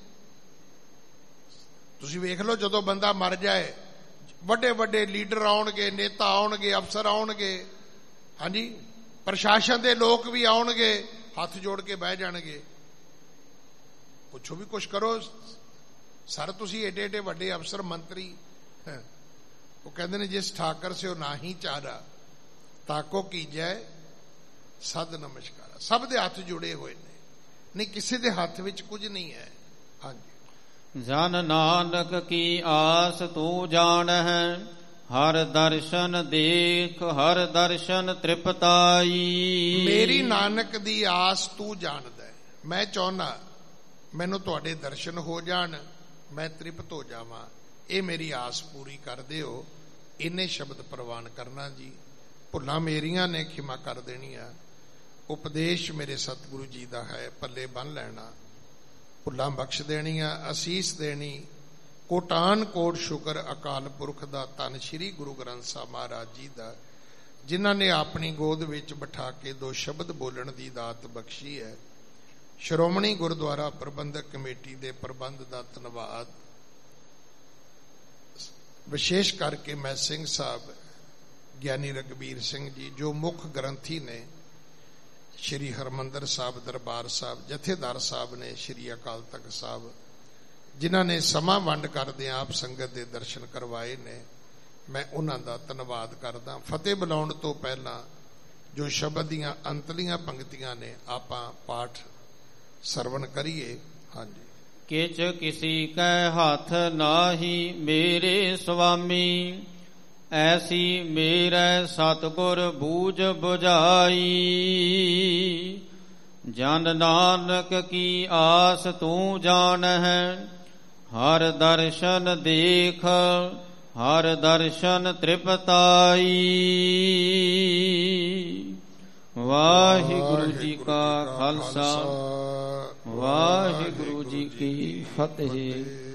ਤੁਸੀਂ ਵੇਖ ਲਓ, ਜਦੋਂ ਬੰਦਾ ਮਰ ਜਾਏ ਵੱਡੇ ਵੱਡੇ ਲੀਡਰ ਆਉਣਗੇ, ਨੇਤਾ ਆਉਣਗੇ, ਅਫਸਰ ਆਉਣਗੇ, ਹਾਂਜੀ, ਪ੍ਰਸ਼ਾਸਨ ਦੇ ਲੋਕ ਵੀ ਆਉਣਗੇ, ਹੱਥ ਜੋੜ ਕੇ ਬਹਿ ਜਾਣਗੇ। ਪੁੱਛੋ ਵੀ ਕੁਛ ਕਰੋ ਸਰ, ਤੁਸੀਂ ਏਡੇ ਏਡੇ ਵੱਡੇ ਅਫਸਰ ਮੰਤਰੀ, ਉਹ ਕਹਿੰਦੇ ਨੇ ਜਿਸ ਠਾਕਰ ਸੇ ਉਹ ਨਹੀਂ ਚਾਰਾ ਤਾਕੋ ਕੀਜੈ ਸਦ ਨਮਸਕਾਰ। ਸਭ ਦੇ ਹੱਥ ਜੁੜੇ ਹੋਏ ਨੇ, ਨਹੀਂ ਕਿਸੇ ਦੇ ਹੱਥ ਵਿੱਚ ਕੁਝ ਨਹੀਂ ਹੈ। ਹਾਂਜੀ। ਜਨ ਨਾਨਕ ਕੀ ਆਸ ਤੂੰ ਜਾਣਹਿ, ਹਰ ਦਰਸ਼ਨ ਦੇਖ ਹਰ ਦਰਸ਼ਨ ਤ੍ਰਿਪਤਾਈ। ਮੇਰੀ ਨਾਨਕ ਦੀ ਆਸ ਤੂੰ ਜਾਣਦਾ ਹੈ। ਮੈਂ ਚਾਹੁੰਦਾ ਮੈਨੂੰ ਤੁਹਾਡੇ ਦਰਸ਼ਨ ਹੋ ਜਾਣ, ਮੈਂ ਤ੍ਰਿਪਤ ਹੋ ਜਾਵਾਂ। ਇਹ ਮੇਰੀ ਆਸ ਪੂਰੀ ਕਰ ਦਿਓ। ਇੰਨੇ ਸ਼ਬਦ ਪ੍ਰਵਾਨ ਕਰਨਾ ਜੀ। ਭੁੱਲਾਂ ਮੇਰੀਆਂ ਨੇ ਖਿਮਾ ਕਰ ਦੇਣੀਆਂ। ਉਪਦੇਸ਼ ਮੇਰੇ ਸਤਿਗੁਰੂ ਜੀ ਦਾ ਹੈ, ਪੱਲੇ ਬੰਨ ਲੈਣਾ। ਭੁੱਲਾਂ ਬਖਸ਼ ਦੇਣੀਆਂ, ਅਸੀਸ ਦੇਣੀ। ਕੋਟਾਨ ਕੋਟ ਸ਼ੁਕਰ ਅਕਾਲ ਪੁਰਖ ਦਾ, ਧੰਨ ਸ਼੍ਰੀ ਗੁਰੂ ਗ੍ਰੰਥ ਸਾਹਿਬ ਮਹਾਰਾਜ ਜੀ ਦਾ, ਜਿਨ੍ਹਾਂ ਨੇ ਆਪਣੀ ਗੋਦ ਵਿੱਚ ਬਿਠਾ ਕੇ ਦੋ ਸ਼ਬਦ ਬੋਲਣ ਦੀ ਦਾਤ ਬਖਸ਼ੀ ਹੈ। ਸ਼੍ਰੋਮਣੀ ਗੁਰਦੁਆਰਾ ਪ੍ਰਬੰਧਕ ਕਮੇਟੀ ਦੇ ਪ੍ਰਬੰਧ ਦਾ ਧੰਨਵਾਦ। ਵਿਸ਼ੇਸ਼ ਕਰਕੇ ਮੈਂ ਸਿੰਘ ਸਾਹਿਬ ਗਿਆਨੀ ਰਘਬੀਰ ਸਿੰਘ ਜੀ, ਜੋ ਮੁੱਖ ਗ੍ਰੰਥੀ ਨੇ ਸ਼੍ਰੀ ਹਰਮੰਦਰ ਸਾਹਿਬ ਦਰਬਾਰ ਸਾਹਿਬ, ਜਥੇਦਾਰ ਸਾਹਿਬ ਨੇ ਸ਼੍ਰੀ ਅਕਾਲ ਤਖਤ ਸਾਹਿਬ, ਜਿਨ੍ਹਾਂ ਨੇ ਸਮਾਂ ਵੰਡ ਕਰਦਿਆਂ ਆਪ ਸੰਗਤ ਦੇ ਦਰਸ਼ਨ ਕਰਵਾਏ ਨੇ, ਮੈਂ ਉਹਨਾਂ ਦਾ ਧੰਨਵਾਦ ਕਰਦਾ। ਫਤਿਹ ਬੁਲਾਉਣ ਤੋਂ ਪਹਿਲਾਂ ਜੋ ਸ਼ਬਦ ਦੀਆਂ ਅੰਤਲੀਆਂ ਪੰਕਤੀਆਂ ਨੇ ਆਪਾਂ ਪਾਠ ਸਰਵਣ ਕਰੀਏ। ਹਾਂਜੀ। ਕਿਛ ਕਿਸੀ ਕੈ ਹੱਥ ਨਾਹੀ ਮੇਰੇ ਸੁਆਮੀ, ਐਸੀ ਮੇਰੇ ਸਤਿਗੁਰ ਬੂਝ ਬੁਝਾਈ। ਜਨ ਨਾਨਕ ਕੀ ਆਸ ਤੂੰ ਜਾਣਹਿ, ਹਰ ਦਰਸ਼ਨ ਦੇਖ ਹਰ ਦਰਸ਼ਨ ਤ੍ਰਿਪਤਾਈ। ਵਾਹਿਗੁਰੂ ਜੀ ਕਾ ਖਾਲਸਾ, ਵਾਹਿਗੁਰੂ ਜੀ ਕੀ ਫਤਿਹ।